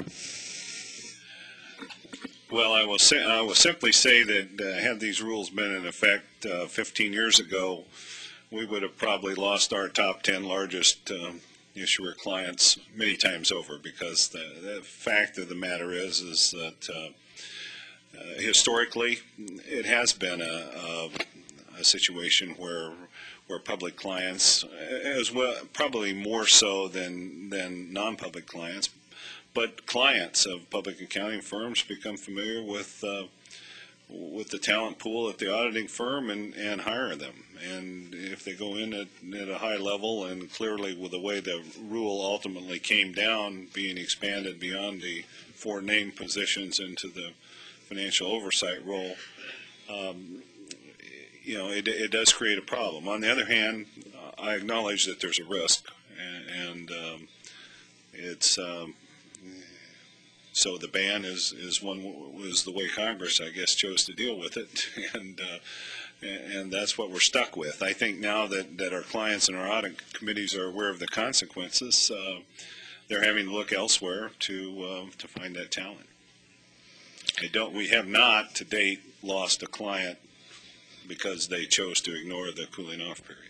H: Well, I will say, I will simply say that uh, had these rules been in effect uh, fifteen years ago, we would have probably lost our top ten largest um, issuer clients many times over, because the, the fact of the matter is, is that uh, uh, historically it has been a, a, a situation where where public clients, as well, probably more so than than non-public clients, but clients of public accounting firms become familiar with uh, with the talent pool at the auditing firm and, and hire them. And if they go in at, at a high level, and clearly with the way the rule ultimately came down, being expanded beyond the four named positions into the financial oversight role, um, you know, it, it does create a problem. On the other hand, uh, I acknowledge that there's a risk, and, and um, it's um, so the ban is is one was the way Congress, I guess, chose to deal with it, and uh, and that's what we're stuck with. I think now that that our clients and our audit committees are aware of the consequences, uh, they're having to look elsewhere to uh, to find that talent. I don't. We have not to date lost a client because they chose to ignore the cooling off period.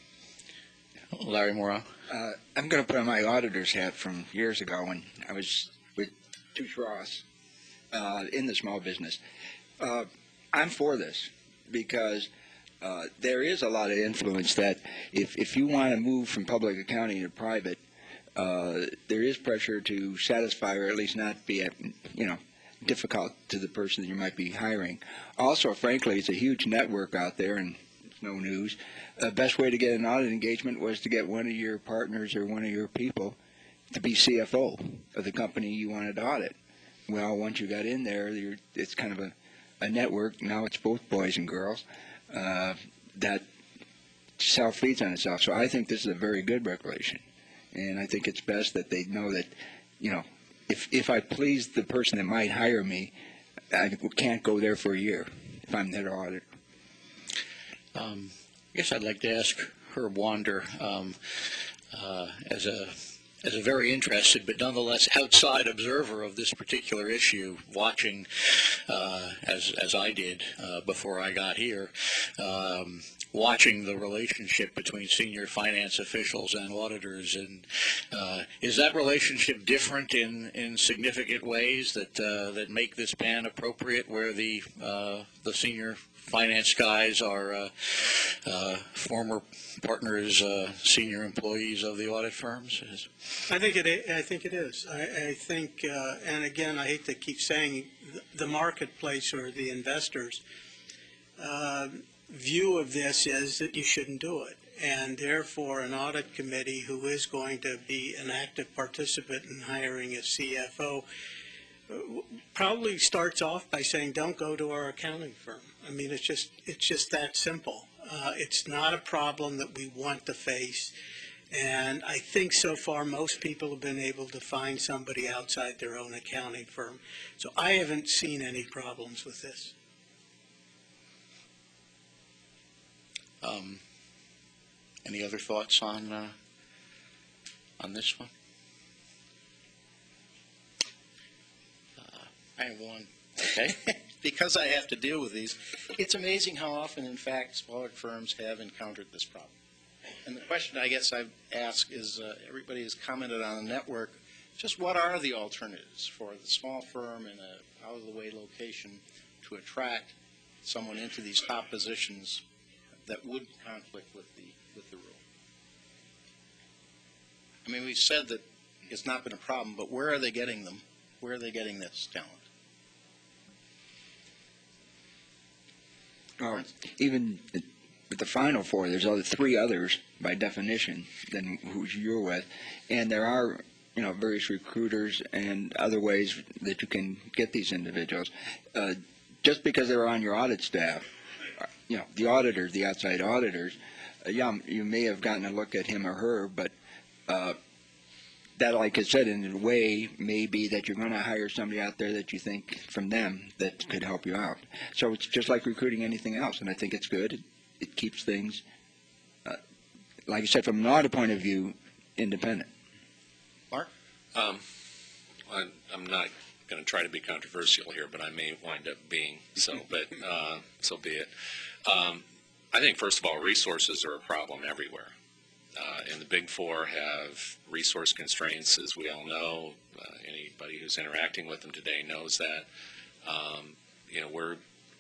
J: Larry Morrow.
K: Uh, I'm going to put on my auditor's hat from years ago when I was with Touche Ross uh, in the small business. Uh, I'm for this because uh, there is a lot of influence that if, if you want to move from public accounting to private, uh, there is pressure to satisfy or at least not be, at, you know, difficult to the person that you might be hiring. Also, frankly, it's a huge network out there, and it's no news. The best way to get an audit engagement was to get one of your partners or one of your people to be C F O of the company you wanted to audit. Well, once you got in there, you're, it's kind of a, a network. Now it's both boys and girls uh, that self-feeds on itself. So I think this is a very good regulation, and I think it's best that they know that, you know, If, if I please the person that might hire me, I can't go there for a year if I'm their auditor.
J: Um, I guess I'd like to ask Herb Wander, um, uh, as a as a very interested but nonetheless outside observer of this particular issue, watching uh, as as I did uh, before I got here, um, watching the relationship between senior finance officials and auditors, and uh, is that relationship different in, in significant ways that uh, that make this ban appropriate, where the uh, the senior finance guys are uh, uh, former partners, uh, senior employees of the audit firms? Is
O: I think it. I think it is. I, I think, uh, and again, I hate to keep saying the marketplace or the investors' uh, view of this is that you shouldn't do it, and therefore, an audit committee who is going to be an active participant in hiring a C F O probably starts off by saying, "Don't go to our accounting firm." I mean, it's just it's just that simple. Uh, it's not a problem that we want to face. And I think so far most people have been able to find somebody outside their own accounting firm. So I haven't seen any problems with this.
J: Um, any other thoughts on uh, on this one? Uh, I have one. Okay.
P: Because I have to deal with these, it's amazing how often, in fact, smaller firms have encountered this problem. And the question I guess I ask is, uh, everybody has commented on the network, just what are the alternatives for the small firm in a out-of-the-way location to attract someone into these top positions that would conflict with the with the rule? I mean, we've said that it's not been a problem, but where are they getting them? Where are they getting this talent?
K: Oh, even with the final four, there's other three others by definition than who you're with, and there are, you know, various recruiters and other ways that you can get these individuals. Uh, just because they're on your audit staff, you know, the auditors, the outside auditors, uh, yeah, you may have gotten a look at him or her, but uh, that, like I said, in a way, may be that you're going to hire somebody out there that you think from them that could help you out. So it's just like recruiting anything else, and I think it's good. It, it keeps things, uh, like I said, from an audit point of view, independent.
P: Mark?
N: Um, I, I'm not going to try to be controversial here, but I may wind up being, so, but uh, so be it. Um, I think, first of all, resources are a problem everywhere. Uh, and the Big Four have resource constraints, as we all know. Uh, anybody who's interacting with them today knows that. Um, you know, we're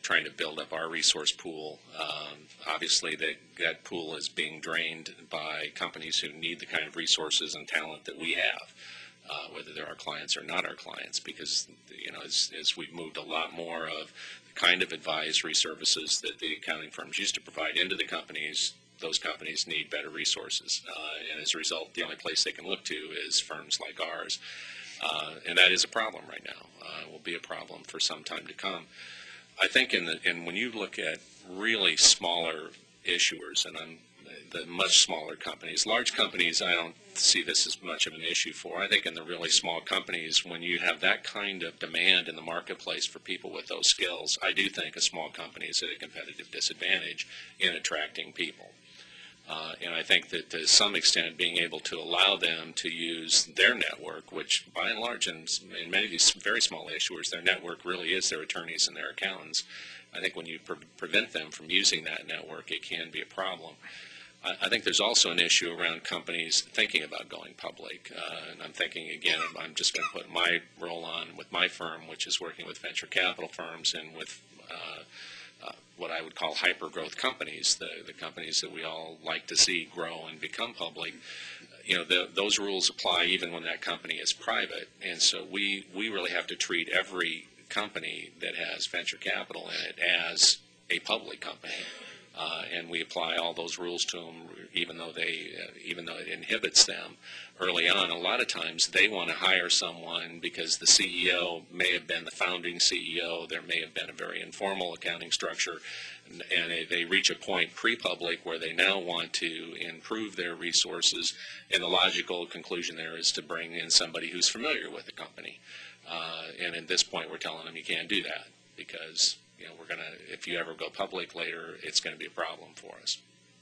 N: trying to build up our resource pool. Um, obviously, that, that pool is being drained by companies who need the kind of resources and talent that we have, uh, whether they're our clients or not our clients, because, you know, as, as we've moved a lot more of the kind of advisory services that the accounting firms used to provide into the companies, those companies need better resources. Uh, and as a result, the only place they can look to is firms like ours. Uh, and that is a problem right now. Uh, will be a problem for some time to come. I think in the, and when you look at really smaller issuers, and I'm, the much smaller companies, large companies, I don't see this as much of an issue for. I think in the really small companies, when you have that kind of demand in the marketplace for people with those skills, I do think a small company is at a competitive disadvantage in attracting people. Uh, and I think that to some extent being able to allow them to use their network, which by and large in, in many of these very small issuers, their network really is their attorneys and their accountants. I think when you pre prevent them from using that network, it can be a problem. I, I think there's also an issue around companies thinking about going public. Uh, and I'm thinking, again, I'm just going to put my role on with my firm, which is working with venture capital firms and with uh, Uh, what I would call hyper-growth companies, the, the companies that we all like to see grow and become public. You know, the, those rules apply even when that company is private, and so we, we really have to treat every company that has venture capital in it as a public company. Uh, and we apply all those rules to them, even though they, uh, even though it inhibits them early on. A lot of times they want to hire someone because the C E O may have been the founding C E O. There may have been a very informal accounting structure, and, and they, they reach a point pre-public where they now want to improve their resources. And the logical conclusion there is to bring in somebody who's familiar with the company. Uh, and at this point, we're telling them you can't do that because, you know, we're going to, if you ever go public later, it's going to be a problem for us,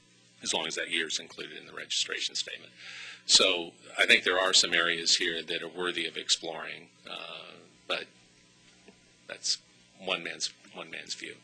N: as long as that year is included in the registration statement. So I think there are some areas here that are worthy of exploring, uh, but that's one man's, one man's view.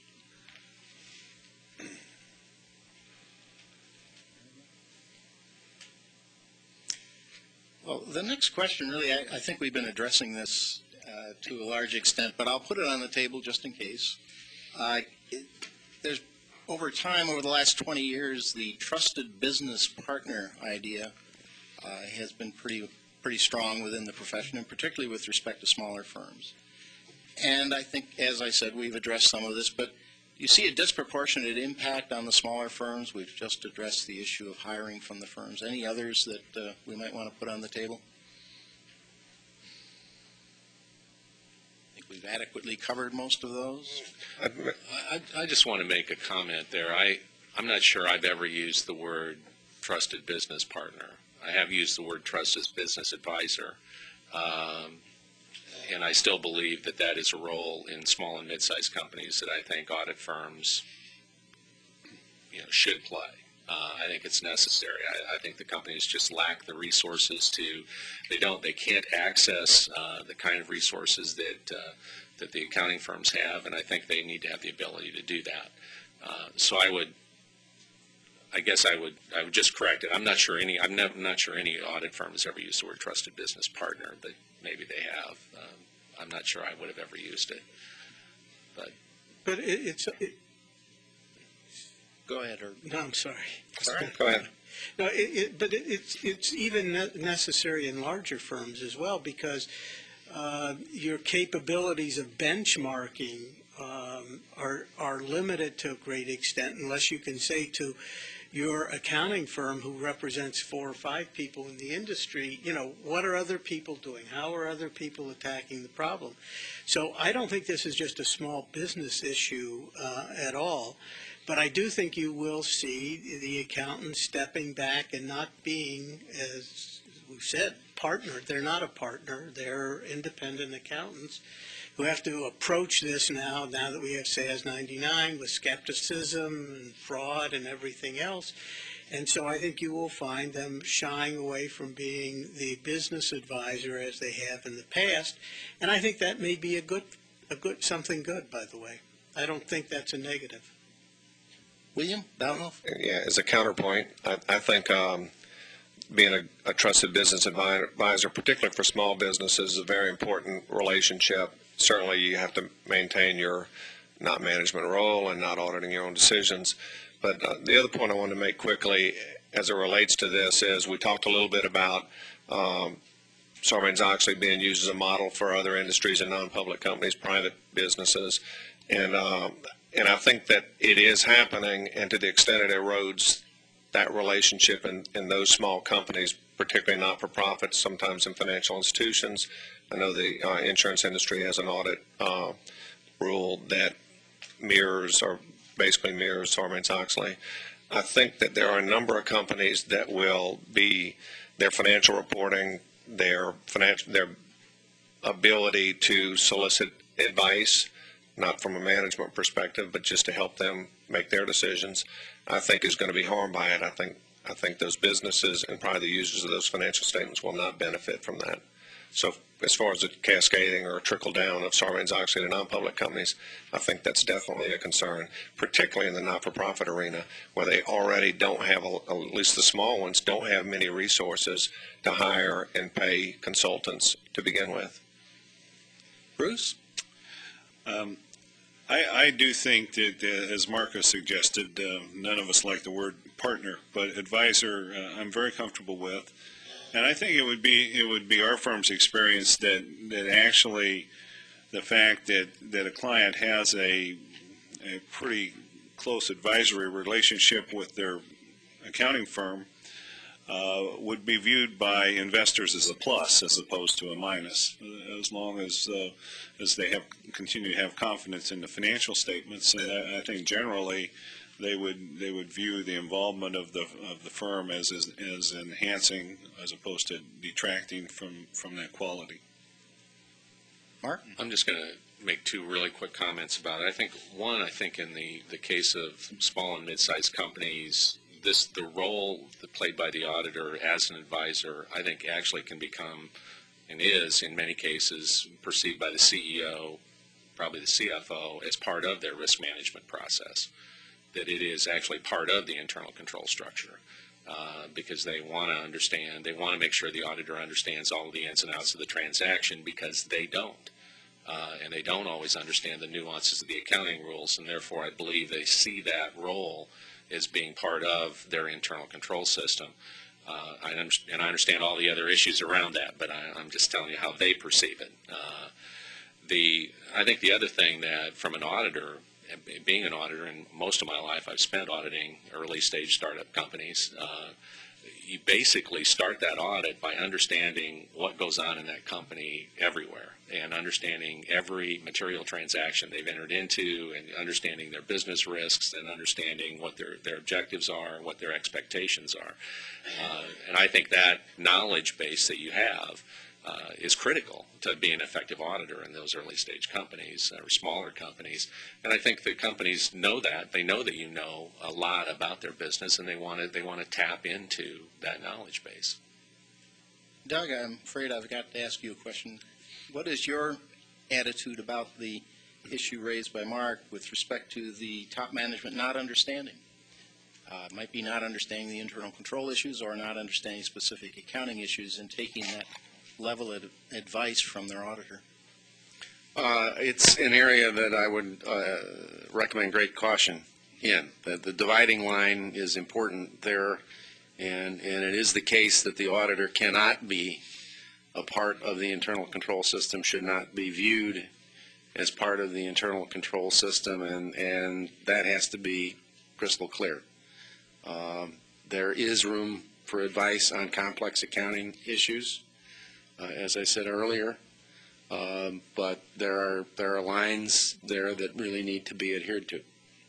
P: Well, the next question, really, I, I think we've been addressing this uh, to a large extent, but I'll put it on the table just in case. Uh, it, there's, over time, over the last twenty years, the trusted business partner idea uh, has been pretty, pretty strong within the profession, and particularly with respect to smaller firms. And I think, as I said, we've addressed some of this, but you see a disproportionate impact on the smaller firms. We've just addressed the issue of hiring from the firms. Any others that uh, we might want to put on the table? I think we've adequately covered most of those.
N: I, I just want to make a comment there. I, I'm not sure I've ever used the word trusted business partner. I have used the word trusted business advisor. Um, And I still believe that that is a role in small and mid-sized companies that I think audit firms, you know, should play. Uh, I think it's necessary. I, I think the companies just lack the resources to, they don't, they can't access uh, the kind of resources that uh, that the accounting firms have, and I think they need to have the ability to do that. Uh, so I would, I guess I would, I would just correct it. I'm not sure any, I'm not, not sure any audit firm has ever used the word trusted business partner, but maybe they have. Um, I'm not sure I would have ever used it, but.
O: But it, it's. It,
P: Go ahead, or
O: no, I'm sorry.
L: Sorry, go ahead.
O: No, it, it, but it, it's it's even ne necessary in larger firms as well, because uh, your capabilities of benchmarking um, are are limited to a great extent unless you can say to your accounting firm who represents four or five people in the industry, you know, what are other people doing? How are other people attacking the problem? So I don't think this is just a small business issue uh, at all. But I do think you will see the accountants stepping back and not being, as we've said, partner. They're not a partner. They're independent accountants who have to approach this now, now that we have S A S ninety-nine, with skepticism and fraud and everything else. And so I think you will find them shying away from being the business advisor as they have in the past. And I think that may be a good, a good, something good, by the way. I don't think that's a negative.
P: William, Downhoff?
L: Yeah, as a counterpoint, I, I think um, being a, a trusted business advisor, particularly for small businesses, is a very important relationship. Certainly, you have to maintain your not management role and not auditing your own decisions. But uh, the other point I want to make quickly as it relates to this is we talked a little bit about um, Sarbanes-Oxley being used as a model for other industries and non-public companies, private businesses. And, um, and I think that it is happening, and to the extent it erodes that relationship in, in those small companies, particularly not-for-profits, sometimes in financial institutions. I know the uh, insurance industry has an audit uh, rule that mirrors or basically mirrors Sarbanes-Oxley. I think that there are a number of companies that will be, their financial reporting, their financial, their ability to solicit advice, not from a management perspective, but just to help them make their decisions, I think is going to be harmed by it. I think I think those businesses and probably the users of those financial statements will not benefit from that. So as far as the cascading or trickle down of Sarbanes-Oxley to non-public companies, I think that's definitely a concern, particularly in the not-for-profit arena, where they already don't have, a, at least the small ones, don't have many resources to hire and pay consultants to begin with.
I: Bruce?
H: Um, I, I do think that, uh, as Marcus suggested, uh, none of us like the word partner, but advisor uh, I'm very comfortable with. And I think it would be it would be our firm's experience that, that actually the fact that, that a client has a, a pretty close advisory relationship with their accounting firm uh, would be viewed by investors as a plus as opposed to a minus, as long as uh, as they have continue to have confidence in the financial statements. And I, I think generally they would they would view the involvement of the of the firm as as, as enhancing as opposed to detracting from from that quality.
I: Mark?
N: I'm just going to make two really quick comments about it. I think one, I think in the the case of small and mid-sized companies, this the role that played by the auditor as an advisor, I think actually can become and is in many cases perceived by the C E O, probably the C F O, as part of their risk management process. That it is actually part of the internal control structure uh, because they want to understand, they want to make sure the auditor understands all of the ins and outs of the transaction because they don't. Uh, and they don't always understand the nuances of the accounting rules, and therefore I believe they see that role as being part of their internal control system. Uh, I and I understand all the other issues around that, but I, I'm just telling you how they perceive it. Uh, the I think the other thing that from an auditor, being an auditor, and most of my life I've spent auditing early stage startup companies, uh, you basically start that audit by understanding what goes on in that company everywhere and understanding every material transaction they've entered into and understanding their business risks and understanding what their, their objectives are, what their expectations are. Uh, and I think that knowledge base that you have Uh, is critical to be an effective auditor in those early stage companies or smaller companies. And I think the companies know that. They know that you know a lot about their business and they want to, they want to tap into that knowledge base.
P: Doug, I'm afraid I've got to ask you a question. What is your attitude about the issue raised by Mark with respect to the top management not understanding? Uh, it might be not understanding the internal control issues or not understanding specific accounting issues and taking that level of advice from their auditor?
M: Uh, it's an area that I would uh, recommend great caution in. The, the dividing line is important there, and, and it is the case that the auditor cannot be a part of the internal control system, should not be viewed as part of the internal control system, and, and that has to be crystal clear. Um, there is room for advice on complex accounting issues. Uh, as I said earlier, um, but there are there are lines there that really need to be adhered to.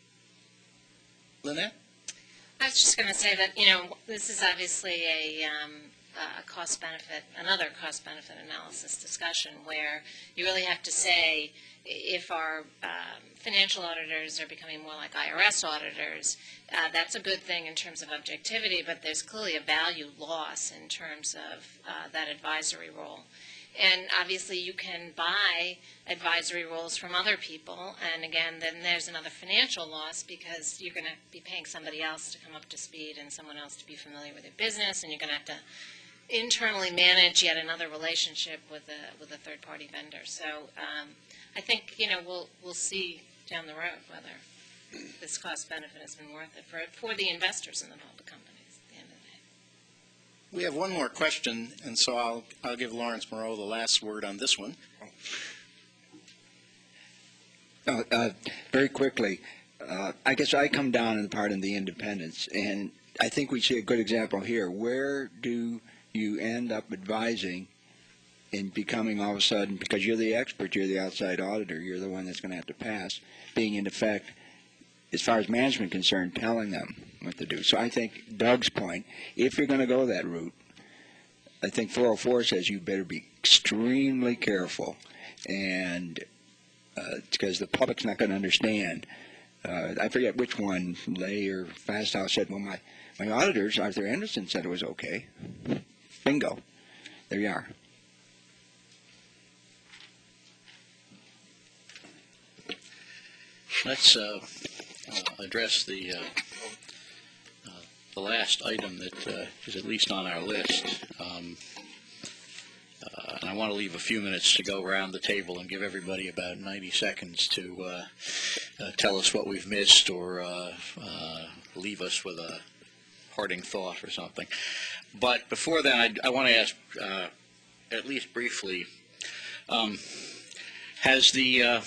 P: Lynette?
A: I was just going to say that, you know, this is obviously a, um, a cost-benefit, another cost-benefit analysis discussion where you really have to say if our um, financial auditors are becoming more like I R S auditors, uh, that's a good thing in terms of objectivity, but there's clearly a value loss in terms of uh, that advisory role. And obviously you can buy advisory roles from other people, and again, then there's another financial loss because you're going to be paying somebody else to come up to speed and someone else to be familiar with your business, and you're going to have to internally manage yet another relationship with a with a third-party vendor. So um, I think, you know, we'll we'll see down the road whether this cost benefit has been worth it for, for the investors in the public companies at the end of the day.
S: We have one more question, and so I'll, I'll give Lawrence Moreau the last word on this one.
K: Uh, uh, very quickly, uh, I guess I come down in the part of the independents, and I think we see a good example here. Where do you end up advising and becoming all of a sudden, because you're the expert, you're the outside auditor, you're the one that's going to have to pass, being in effect, as far as management concerned, telling them what to do. So I think Doug's point, if you're going to go that route, I think four oh four says you better be extremely careful, and uh, because the public's not going to understand. Uh, I forget which one, Lay or Fastow said, well, my, my auditors, Arthur Anderson, said it was okay. Bingo. There you are.
J: Let's uh, uh, address the uh, uh, the last item that uh, is at least on our list. Um, uh, and I want to leave a few minutes to go around the table and give everybody about ninety seconds to uh, uh, tell us what we've missed or uh, uh, leave us with a parting thought or something. But before that, I, I want to ask, uh, at least briefly, um, has the uh,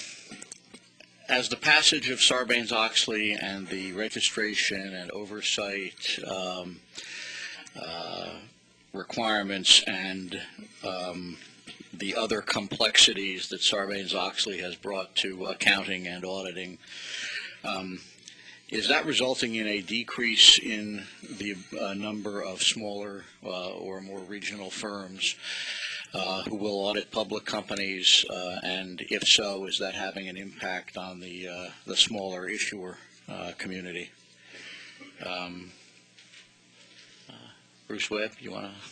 J: As the passage of Sarbanes-Oxley and the registration and oversight um, uh, requirements and um, the other complexities that Sarbanes-Oxley has brought to accounting and auditing, um, is that resulting in a decrease in the uh, number of smaller uh, or more regional firms Uh, who will audit public companies, uh, and if so, is that having an impact on the uh, the smaller issuer uh, community? Um, uh, Bruce Webb, you want to?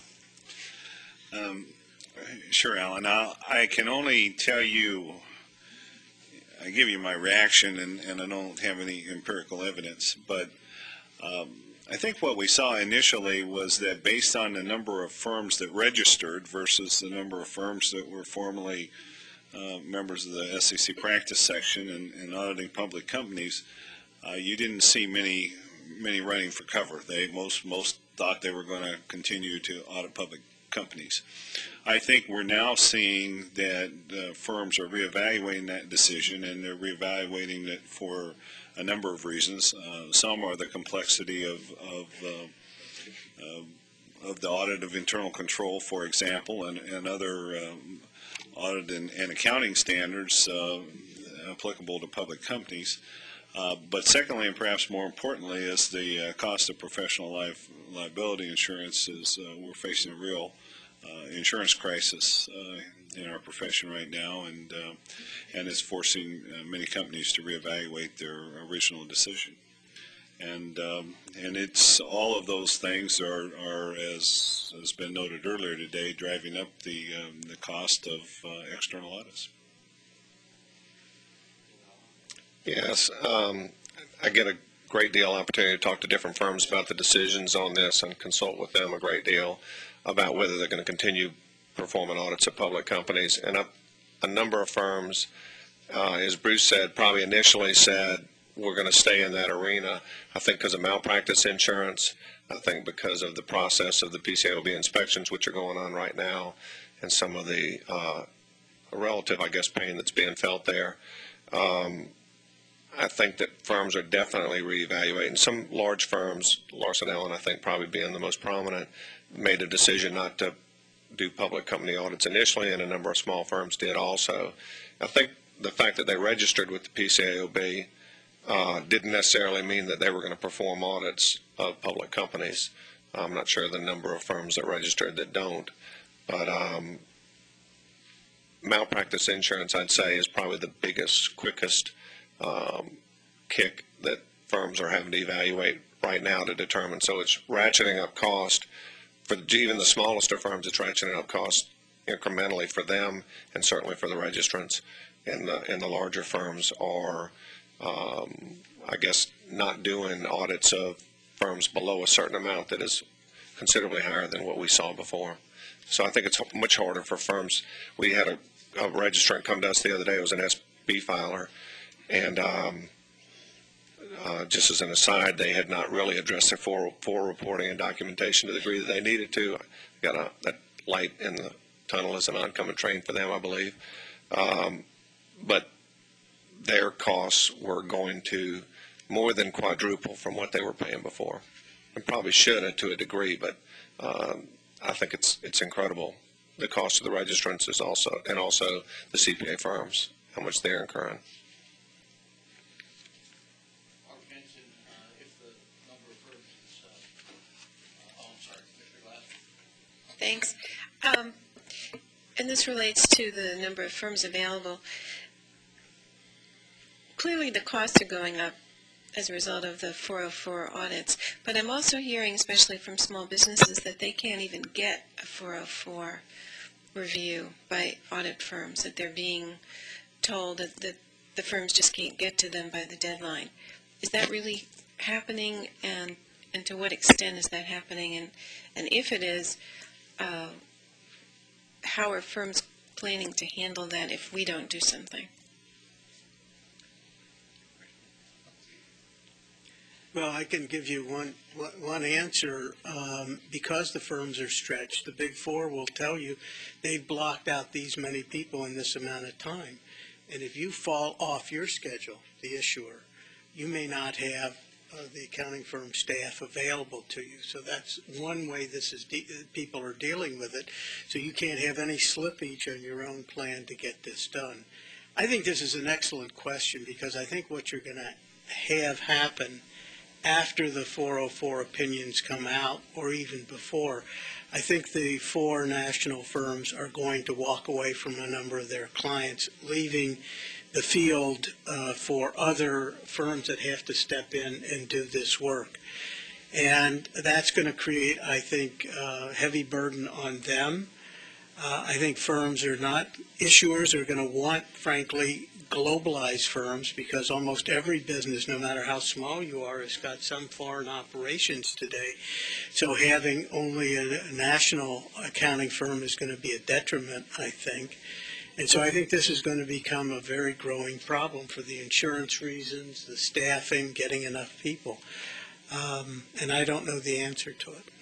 H: Um, sure, Alan. I'll, I can only tell you, I give you my reaction, and, and I don't have any empirical evidence, but um, I think what we saw initially was that based on the number of firms that registered versus the number of firms that were formerly uh, members of the S E C practice section and, and auditing public companies, uh, you didn't see many many running for cover. They most most thought they were going to continue to audit public companies. I think we're now seeing that uh, firms are reevaluating that decision, and they're reevaluating it for a number of reasons. Uh, some are the complexity of of, uh, uh, of the audit of internal control, for example, and, and other um, audit and, and accounting standards uh, applicable to public companies. Uh, but secondly, and perhaps more importantly, is the uh, cost of professional life liability insurance. Is uh, we're facing a real uh, insurance crisis uh, in our profession right now, and uh, and it's forcing uh, many companies to reevaluate their original decision. And um, and it's all of those things are, are as has been noted earlier today, driving up the um, the cost of uh, external audits.
L: Yes, um, I get a great deal of opportunity to talk to different firms about the decisions on this and consult with them a great deal about whether they're going to continue performing audits of public companies. And a, a number of firms, uh, as Bruce said, probably initially said, we're going to stay in that arena. I think because of malpractice insurance, I think because of the process of the P C A O B inspections, which are going on right now, and some of the uh, relative, I guess, pain that's being felt there. Um, I think that firms are definitely reevaluating. Some large firms, Larson Allen, I think, probably being the most prominent, made a decision not to do public company audits initially, and a number of small firms did also. I think the fact that they registered with the P C A O B uh, didn't necessarily mean that they were going to perform audits of public companies. I'm not sure the number of firms that registered that don't, but um, malpractice insurance, I'd say, is probably the biggest, quickest um, kick that firms are having to evaluate right now to determine. So it's ratcheting up cost. For even the smallest of firms, it's ratcheting up cost incrementally for them, and certainly for the registrants. And the, and the larger firms are, um, I guess, not doing audits of firms below a certain amount that is considerably higher than what we saw before. So I think it's much harder for firms. We had a, a registrant come to us the other day. It was an S B filer, And um, uh, just as an aside, they had not really addressed their four oh four reporting and documentation to the degree that they needed to. Got a, that light in the tunnel is an oncoming train for them, I believe. Um, but their costs were going to more than quadruple from what they were paying before. And probably should have to a degree, but um, I think it's it's incredible. The cost of the registrants is also, and also the C P A firms, how much they're incurring.
B: Thanks. Um, and this relates to the number of firms available. Clearly the costs are going up as a result of the four oh four audits, but I'm also hearing, especially from small businesses, that they can't even get a four oh four review by audit firms, that they're being told that, that the firms just can't get to them by the deadline. Is that really happening, and, and to what extent is that happening? And, and if it is, uh, how are firms planning to handle that if we don't do something?
O: Well, I can give you one one answer. Um, because the firms are stretched, the Big Four will tell you they've blocked out these many people in this amount of time. And if you fall off your schedule, the issuer, you may not have uh, the accounting firm staff available to you. So that's one way this is de people are dealing with it. So you can't have any slippage on your own plan to get this done. I think this is an excellent question, because I think what you're going to have happen after the four oh four opinions come out, or even before, I think the four national firms are going to walk away from a number of their clients, leaving the field uh, for other firms that have to step in and do this work. And that's going to create, I think, a heavy burden on them. Uh, I think firms are not, issuers are going to want, frankly, globalized firms, because almost every business, no matter how small you are, has got some foreign operations today. So having only a, a national accounting firm is going to be a detriment, I think. And so I think this is going to become a very growing problem for the insurance reasons, the staffing, getting enough people. Um, and I don't know the answer to it.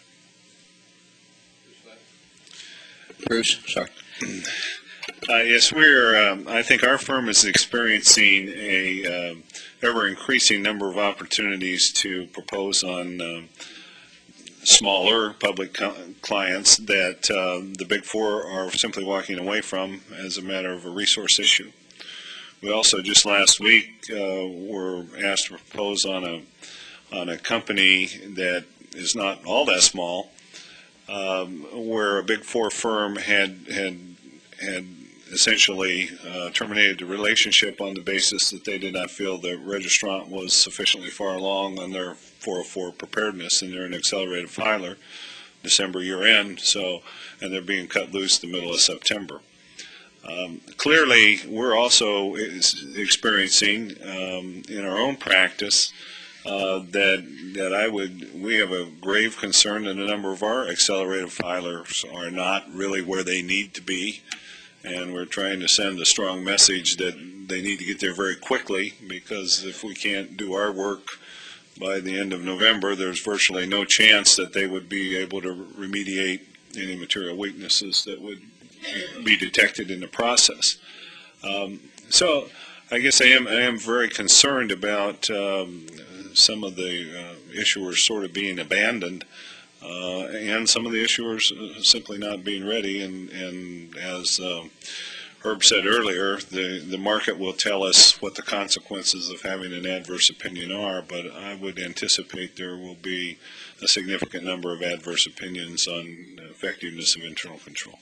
K: Bruce, sorry.
H: Uh, yes, we're, um, I think our firm is experiencing a um, ever-increasing number of opportunities to propose on um, smaller public clients that um, the Big Four are simply walking away from as a matter of a resource issue. We also, just last week, uh, were asked to propose on a, on a company that is not all that small, um, where a Big Four firm had, had, had essentially uh, terminated the relationship on the basis that they did not feel the registrant was sufficiently far along on their four oh four preparedness, and they're an accelerated filer, December year end, so, and they're being cut loose the middle of September. Um, clearly, we're also experiencing um, in our own practice uh, that that I would, we have a grave concern that a number of our accelerated filers are not really where they need to be. And we're trying to send a strong message that they need to get there very quickly, because if we can't do our work by the end of November, there's virtually no chance that they would be able to remediate any material weaknesses that would be detected in the process. Um, so I guess I am, I am very concerned about um, some of the uh, issuers sort of being abandoned. Uh, and some of the issuers uh, simply not being ready, and, and as uh, Herb said earlier, the, the market will tell us what the consequences of having an adverse opinion are, but I would anticipate there will be a significant number of adverse opinions on the effectiveness of internal control.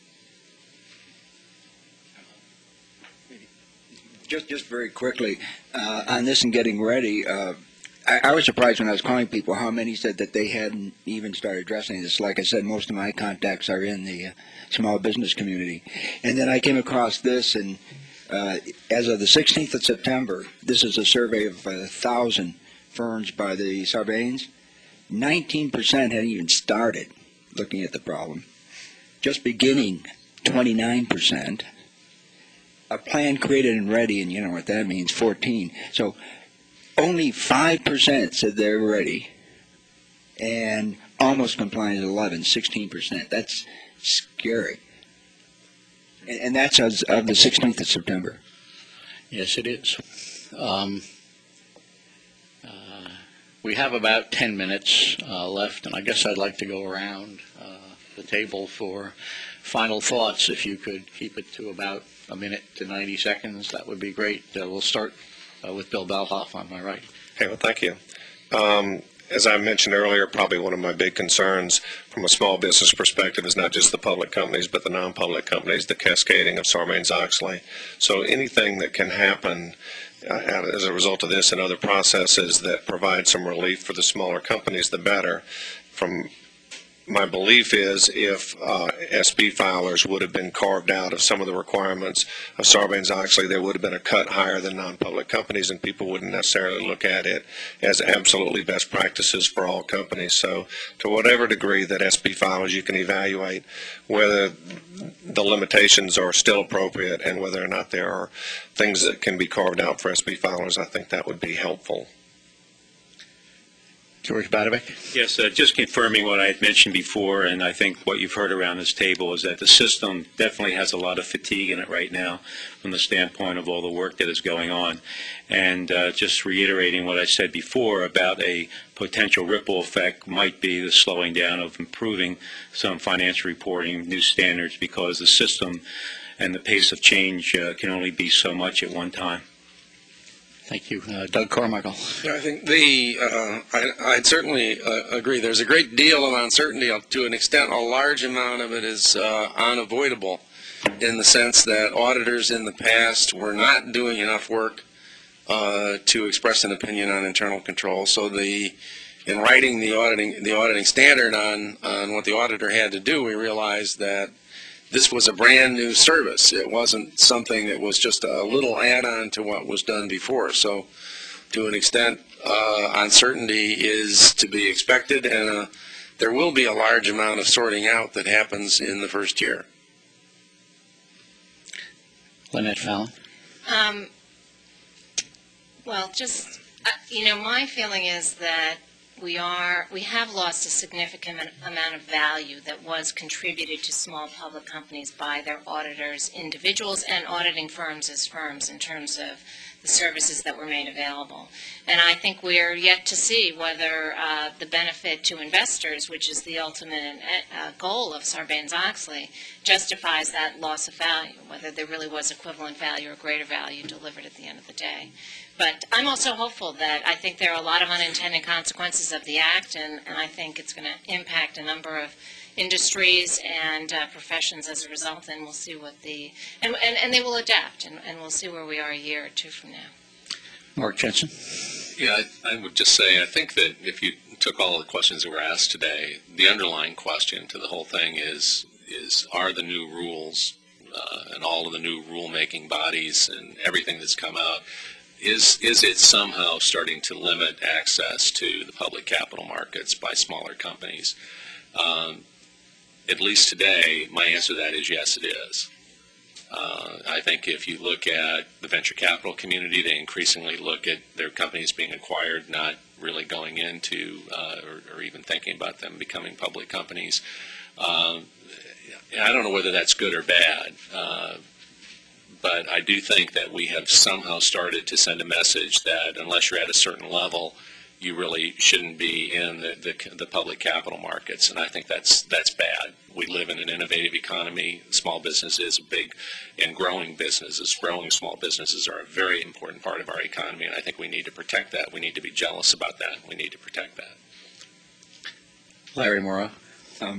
K: Just, just very quickly, uh, on this and getting ready, uh, I, I was surprised when I was calling people how many said that they hadn't even started addressing this. Like I said, most of my contacts are in the uh, small business community. And then I came across this, and uh, as of the sixteenth of September, this is a survey of a thousand firms by the Sarbanes. nineteen percent hadn't even started looking at the problem. Just beginning, twenty-nine percent. a plan created and ready, and you know what that means, fourteen. So only five percent said they're ready, and almost compliant is eleven, sixteen percent. That's scary. And, and that's as of the sixteenth of September.
J: Yes, it is. Um, uh, we have about ten minutes uh, left, and I guess I'd like to go around uh, the table for final thoughts. If you could keep it to about a minute to ninety seconds, that would be great. Uh, we'll start uh, with Bill Belhoff on my right.
L: Okay, well, thank you. Um, as I mentioned earlier, probably one of my big concerns from a small business perspective is not just the public companies, but the non-public companies, the cascading of Sarbanes-Oxley. So anything that can happen uh, as a result of this and other processes that provide some relief for the smaller companies, the better. From my belief is if uh, S B filers would have been carved out of some of the requirements of Sarbanes-Oxley, there would have been a cut higher than non-public companies, and people wouldn't necessarily look at it as absolutely best practices for all companies. So to whatever degree that S B filers, you can evaluate whether the limitations are still appropriate and whether or not there are things that can be carved out for S B filers, I think that would be helpful.
J: George Badovec.
Q: Yes, uh, just confirming what I had mentioned before, and I think what you've heard around this table is that the system definitely has a lot of fatigue in it right now from the standpoint of all the work that is going on. And uh, just reiterating what I said before about a potential ripple effect might be the slowing down of improving some financial reporting, new standards, because the system and the pace of change uh, can only be so much at one time.
J: Thank you. Uh, Doug Carmichael.
M: Yeah, I think the, uh, I, I'd certainly uh, agree. There's a great deal of uncertainty to an extent. A large amount of it is uh, unavoidable in the sense that auditors in the past were not doing enough work uh, to express an opinion on internal control. So the, in writing the auditing, the auditing standard on, on what the auditor had to do, we realized that this was a brand new service. It wasn't something that was just a little add-on to what was done before. So to an extent, uh, uncertainty is to be expected, and uh, there will be a large amount of sorting out that happens in the first year.
J: Lynette Fallon.
A: Um, well, just, uh, you know, my feeling is that we are, we have lost a significant amount of value that was contributed to small public companies by their auditors, individuals, and auditing firms as firms in terms of the services that were made available. And I think we're yet to see whether uh, the benefit to investors, which is the ultimate uh, goal of Sarbanes-Oxley, justifies that loss of value, whether there really was equivalent value or greater value delivered at the end of the day. But I'm also hopeful that I think there are a lot of unintended consequences of the Act, and, and I think it's going to impact a number of industries and uh, professions as a result, and we'll see what the, and, and, and they will adapt, and, and we'll see where we are a year or two from now.
J: Mark Jensen.
N: Yeah, I, I would just say, I think that if you took all the questions that were asked today, the underlying question to the whole thing is, is are the new rules uh, and all of the new rulemaking bodies and everything that's come out, Is, is it somehow starting to limit access to the public capital markets by smaller companies? Um, at least today, my answer to that is yes, it is. Uh, I think if you look at the venture capital community, they increasingly look at their companies being acquired, not really going into uh, or, or even thinking about them becoming public companies. Um, I don't know whether that's good or bad. Uh, But I do think that we have somehow started to send a message that unless you're at a certain level, you really shouldn't be in the, the, the public capital markets. And I think that's that's bad. We live in an innovative economy. Small businesses, big and growing businesses, growing small businesses are a very important part of our economy. And I think we need to protect that. We need to be jealous about that. We need to protect that.
J: Larry Morrow.
K: Um,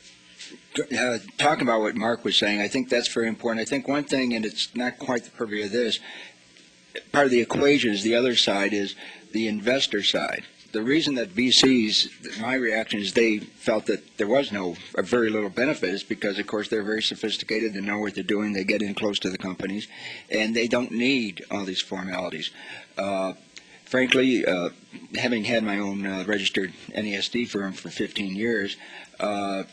K: Uh, talking about what Mark was saying, I think that's very important. I think one thing, and it's not quite the purview of this, part of the equation is the other side is the investor side. The reason that V Cs, my reaction is they felt that there was no, a very little benefit is because, of course, they're very sophisticated, they know what they're doing, they get in close to the companies, and they don't need all these formalities. Uh, frankly, uh, having had my own uh, registered N A S D firm for fifteen years, uh,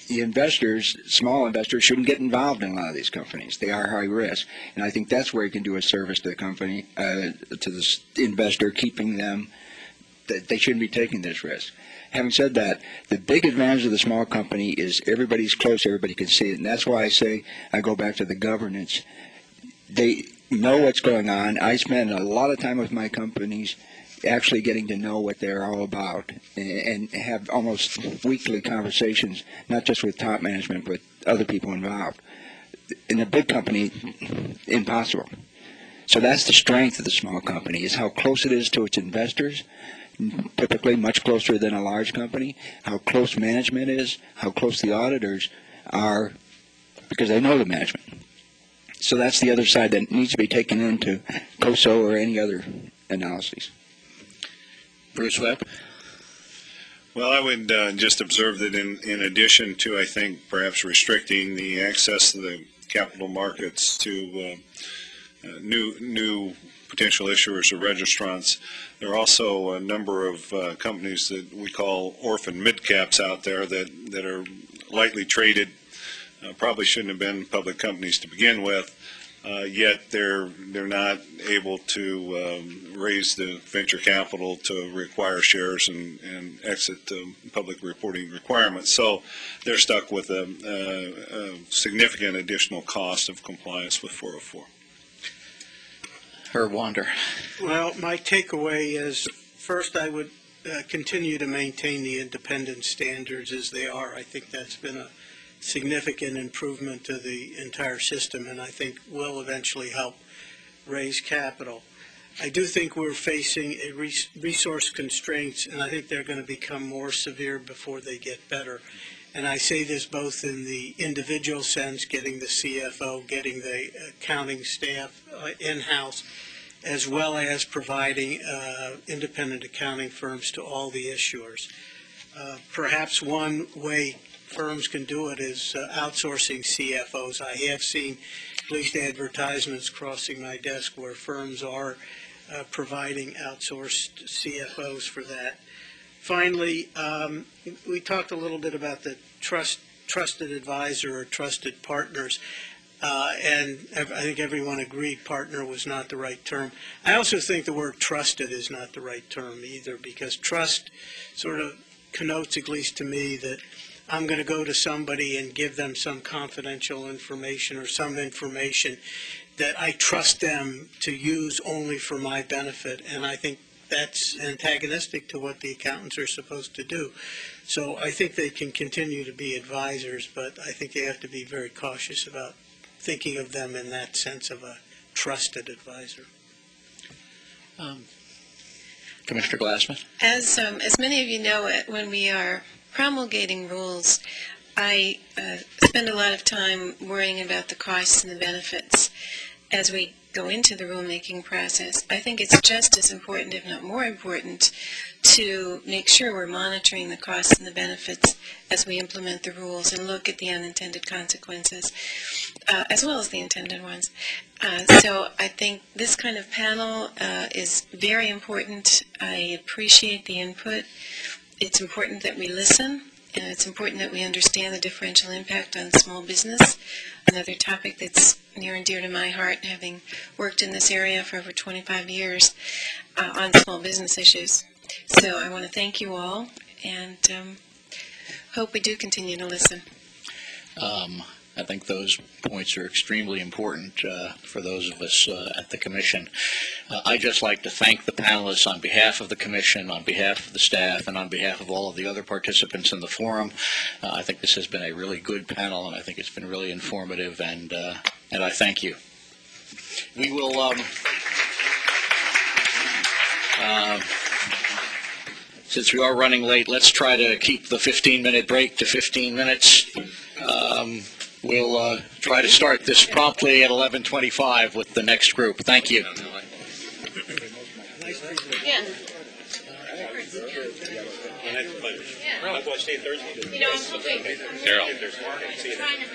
K: the investors, small investors, shouldn't get involved in a lot of these companies. They are high risk, and I think that's where you can do a service to the company, uh, to the investor, keeping them. That they shouldn't be taking this risk. Having said that, the big advantage of the small company is everybody's close, everybody can see it, and that's why I say I go back to the governance. They know what's going on. I spend a lot of time with my companies actually getting to know what they're all about and have almost weekly conversations, not just with top management, but other people involved. In a big company, impossible. So that's the strength of the small company, is how close it is to its investors, typically much closer than a large company, how close management is, how close the auditors are, because they know the management. So that's the other side that needs to be taken into COSO or any other analyses.
J: Bruce Webb?
H: Well, I would uh, just observe that in, in addition to, I think, perhaps restricting the access to the capital markets to uh, uh, new new potential issuers or registrants, there are also a number of uh, companies that we call orphan mid-caps out there that, that are lightly traded, uh, probably shouldn't have been public companies to begin with. Uh, yet they're they're not able to um, raise the venture capital to require shares and, and exit um, public reporting requirements. So they're stuck with a, a, a significant additional cost of compliance with four oh four.
J: Herb Wander.
O: Well, my takeaway is, first, I would uh, continue to maintain the independent standards as they are. I think that's been a significant improvement to the entire system, and I think will eventually help raise capital. I do think we're facing a res resource constraints, and I think they're going to become more severe before they get better. And I say this both in the individual sense, getting the C F O, getting the accounting staff uh, in-house, as well as providing uh, independent accounting firms to all the issuers. Uh, perhaps one way firms can do it is uh, outsourcing C F Os. I have seen at least advertisements crossing my desk where firms are uh, providing outsourced C F Os for that. Finally, um, we talked a little bit about the trust, trusted advisor or trusted partners, uh, and I think everyone agreed partner was not the right term. I also think the word trusted is not the right term either, because trust sort of connotes, at least to me, that I'm going to go to somebody and give them some confidential information or some information that I trust them to use only for my benefit, and I think that's antagonistic to what the accountants are supposed to do. So I think they can continue to be advisors, but I think they have to be very cautious about thinking of them in that sense of a trusted advisor.
J: Um, Commissioner Glassman?
B: As, um, as many of you know, when we are promulgating rules, I uh, spend a lot of time worrying about the costs and the benefits as we go into the rulemaking process. I think it's just as important, if not more important, to make sure we're monitoring the costs and the benefits as we implement the rules and look at the unintended consequences, uh, as well as the intended ones. Uh, so I think this kind of panel uh, is very important. I appreciate the input. It's important that we listen, and it's important that we understand the differential impact on small business, another topic that's near and dear to my heart, having worked in this area for over twenty-five years uh, on small business issues. So I want to thank you all, and um, hope we do continue to listen.
J: Um, I think those points are extremely important uh, for those of us uh, at the Commission. Uh, I'd just like to thank the panelists on behalf of the Commission, on behalf of the staff, and on behalf of all of the other participants in the forum. Uh, I think this has been a really good panel, and I think it's been really informative, and, uh, and I thank you. We will... Um, uh, Since we are running late, let's try to keep the fifteen minute break to fifteen minutes. Um, we'll uh, try to start this promptly at eleven twenty-five with the next group. Thank you.
A: Yeah.
E: I've watched eight Thursday.
A: You know, I'm hoping, I'm
E: Carol.
A: trying to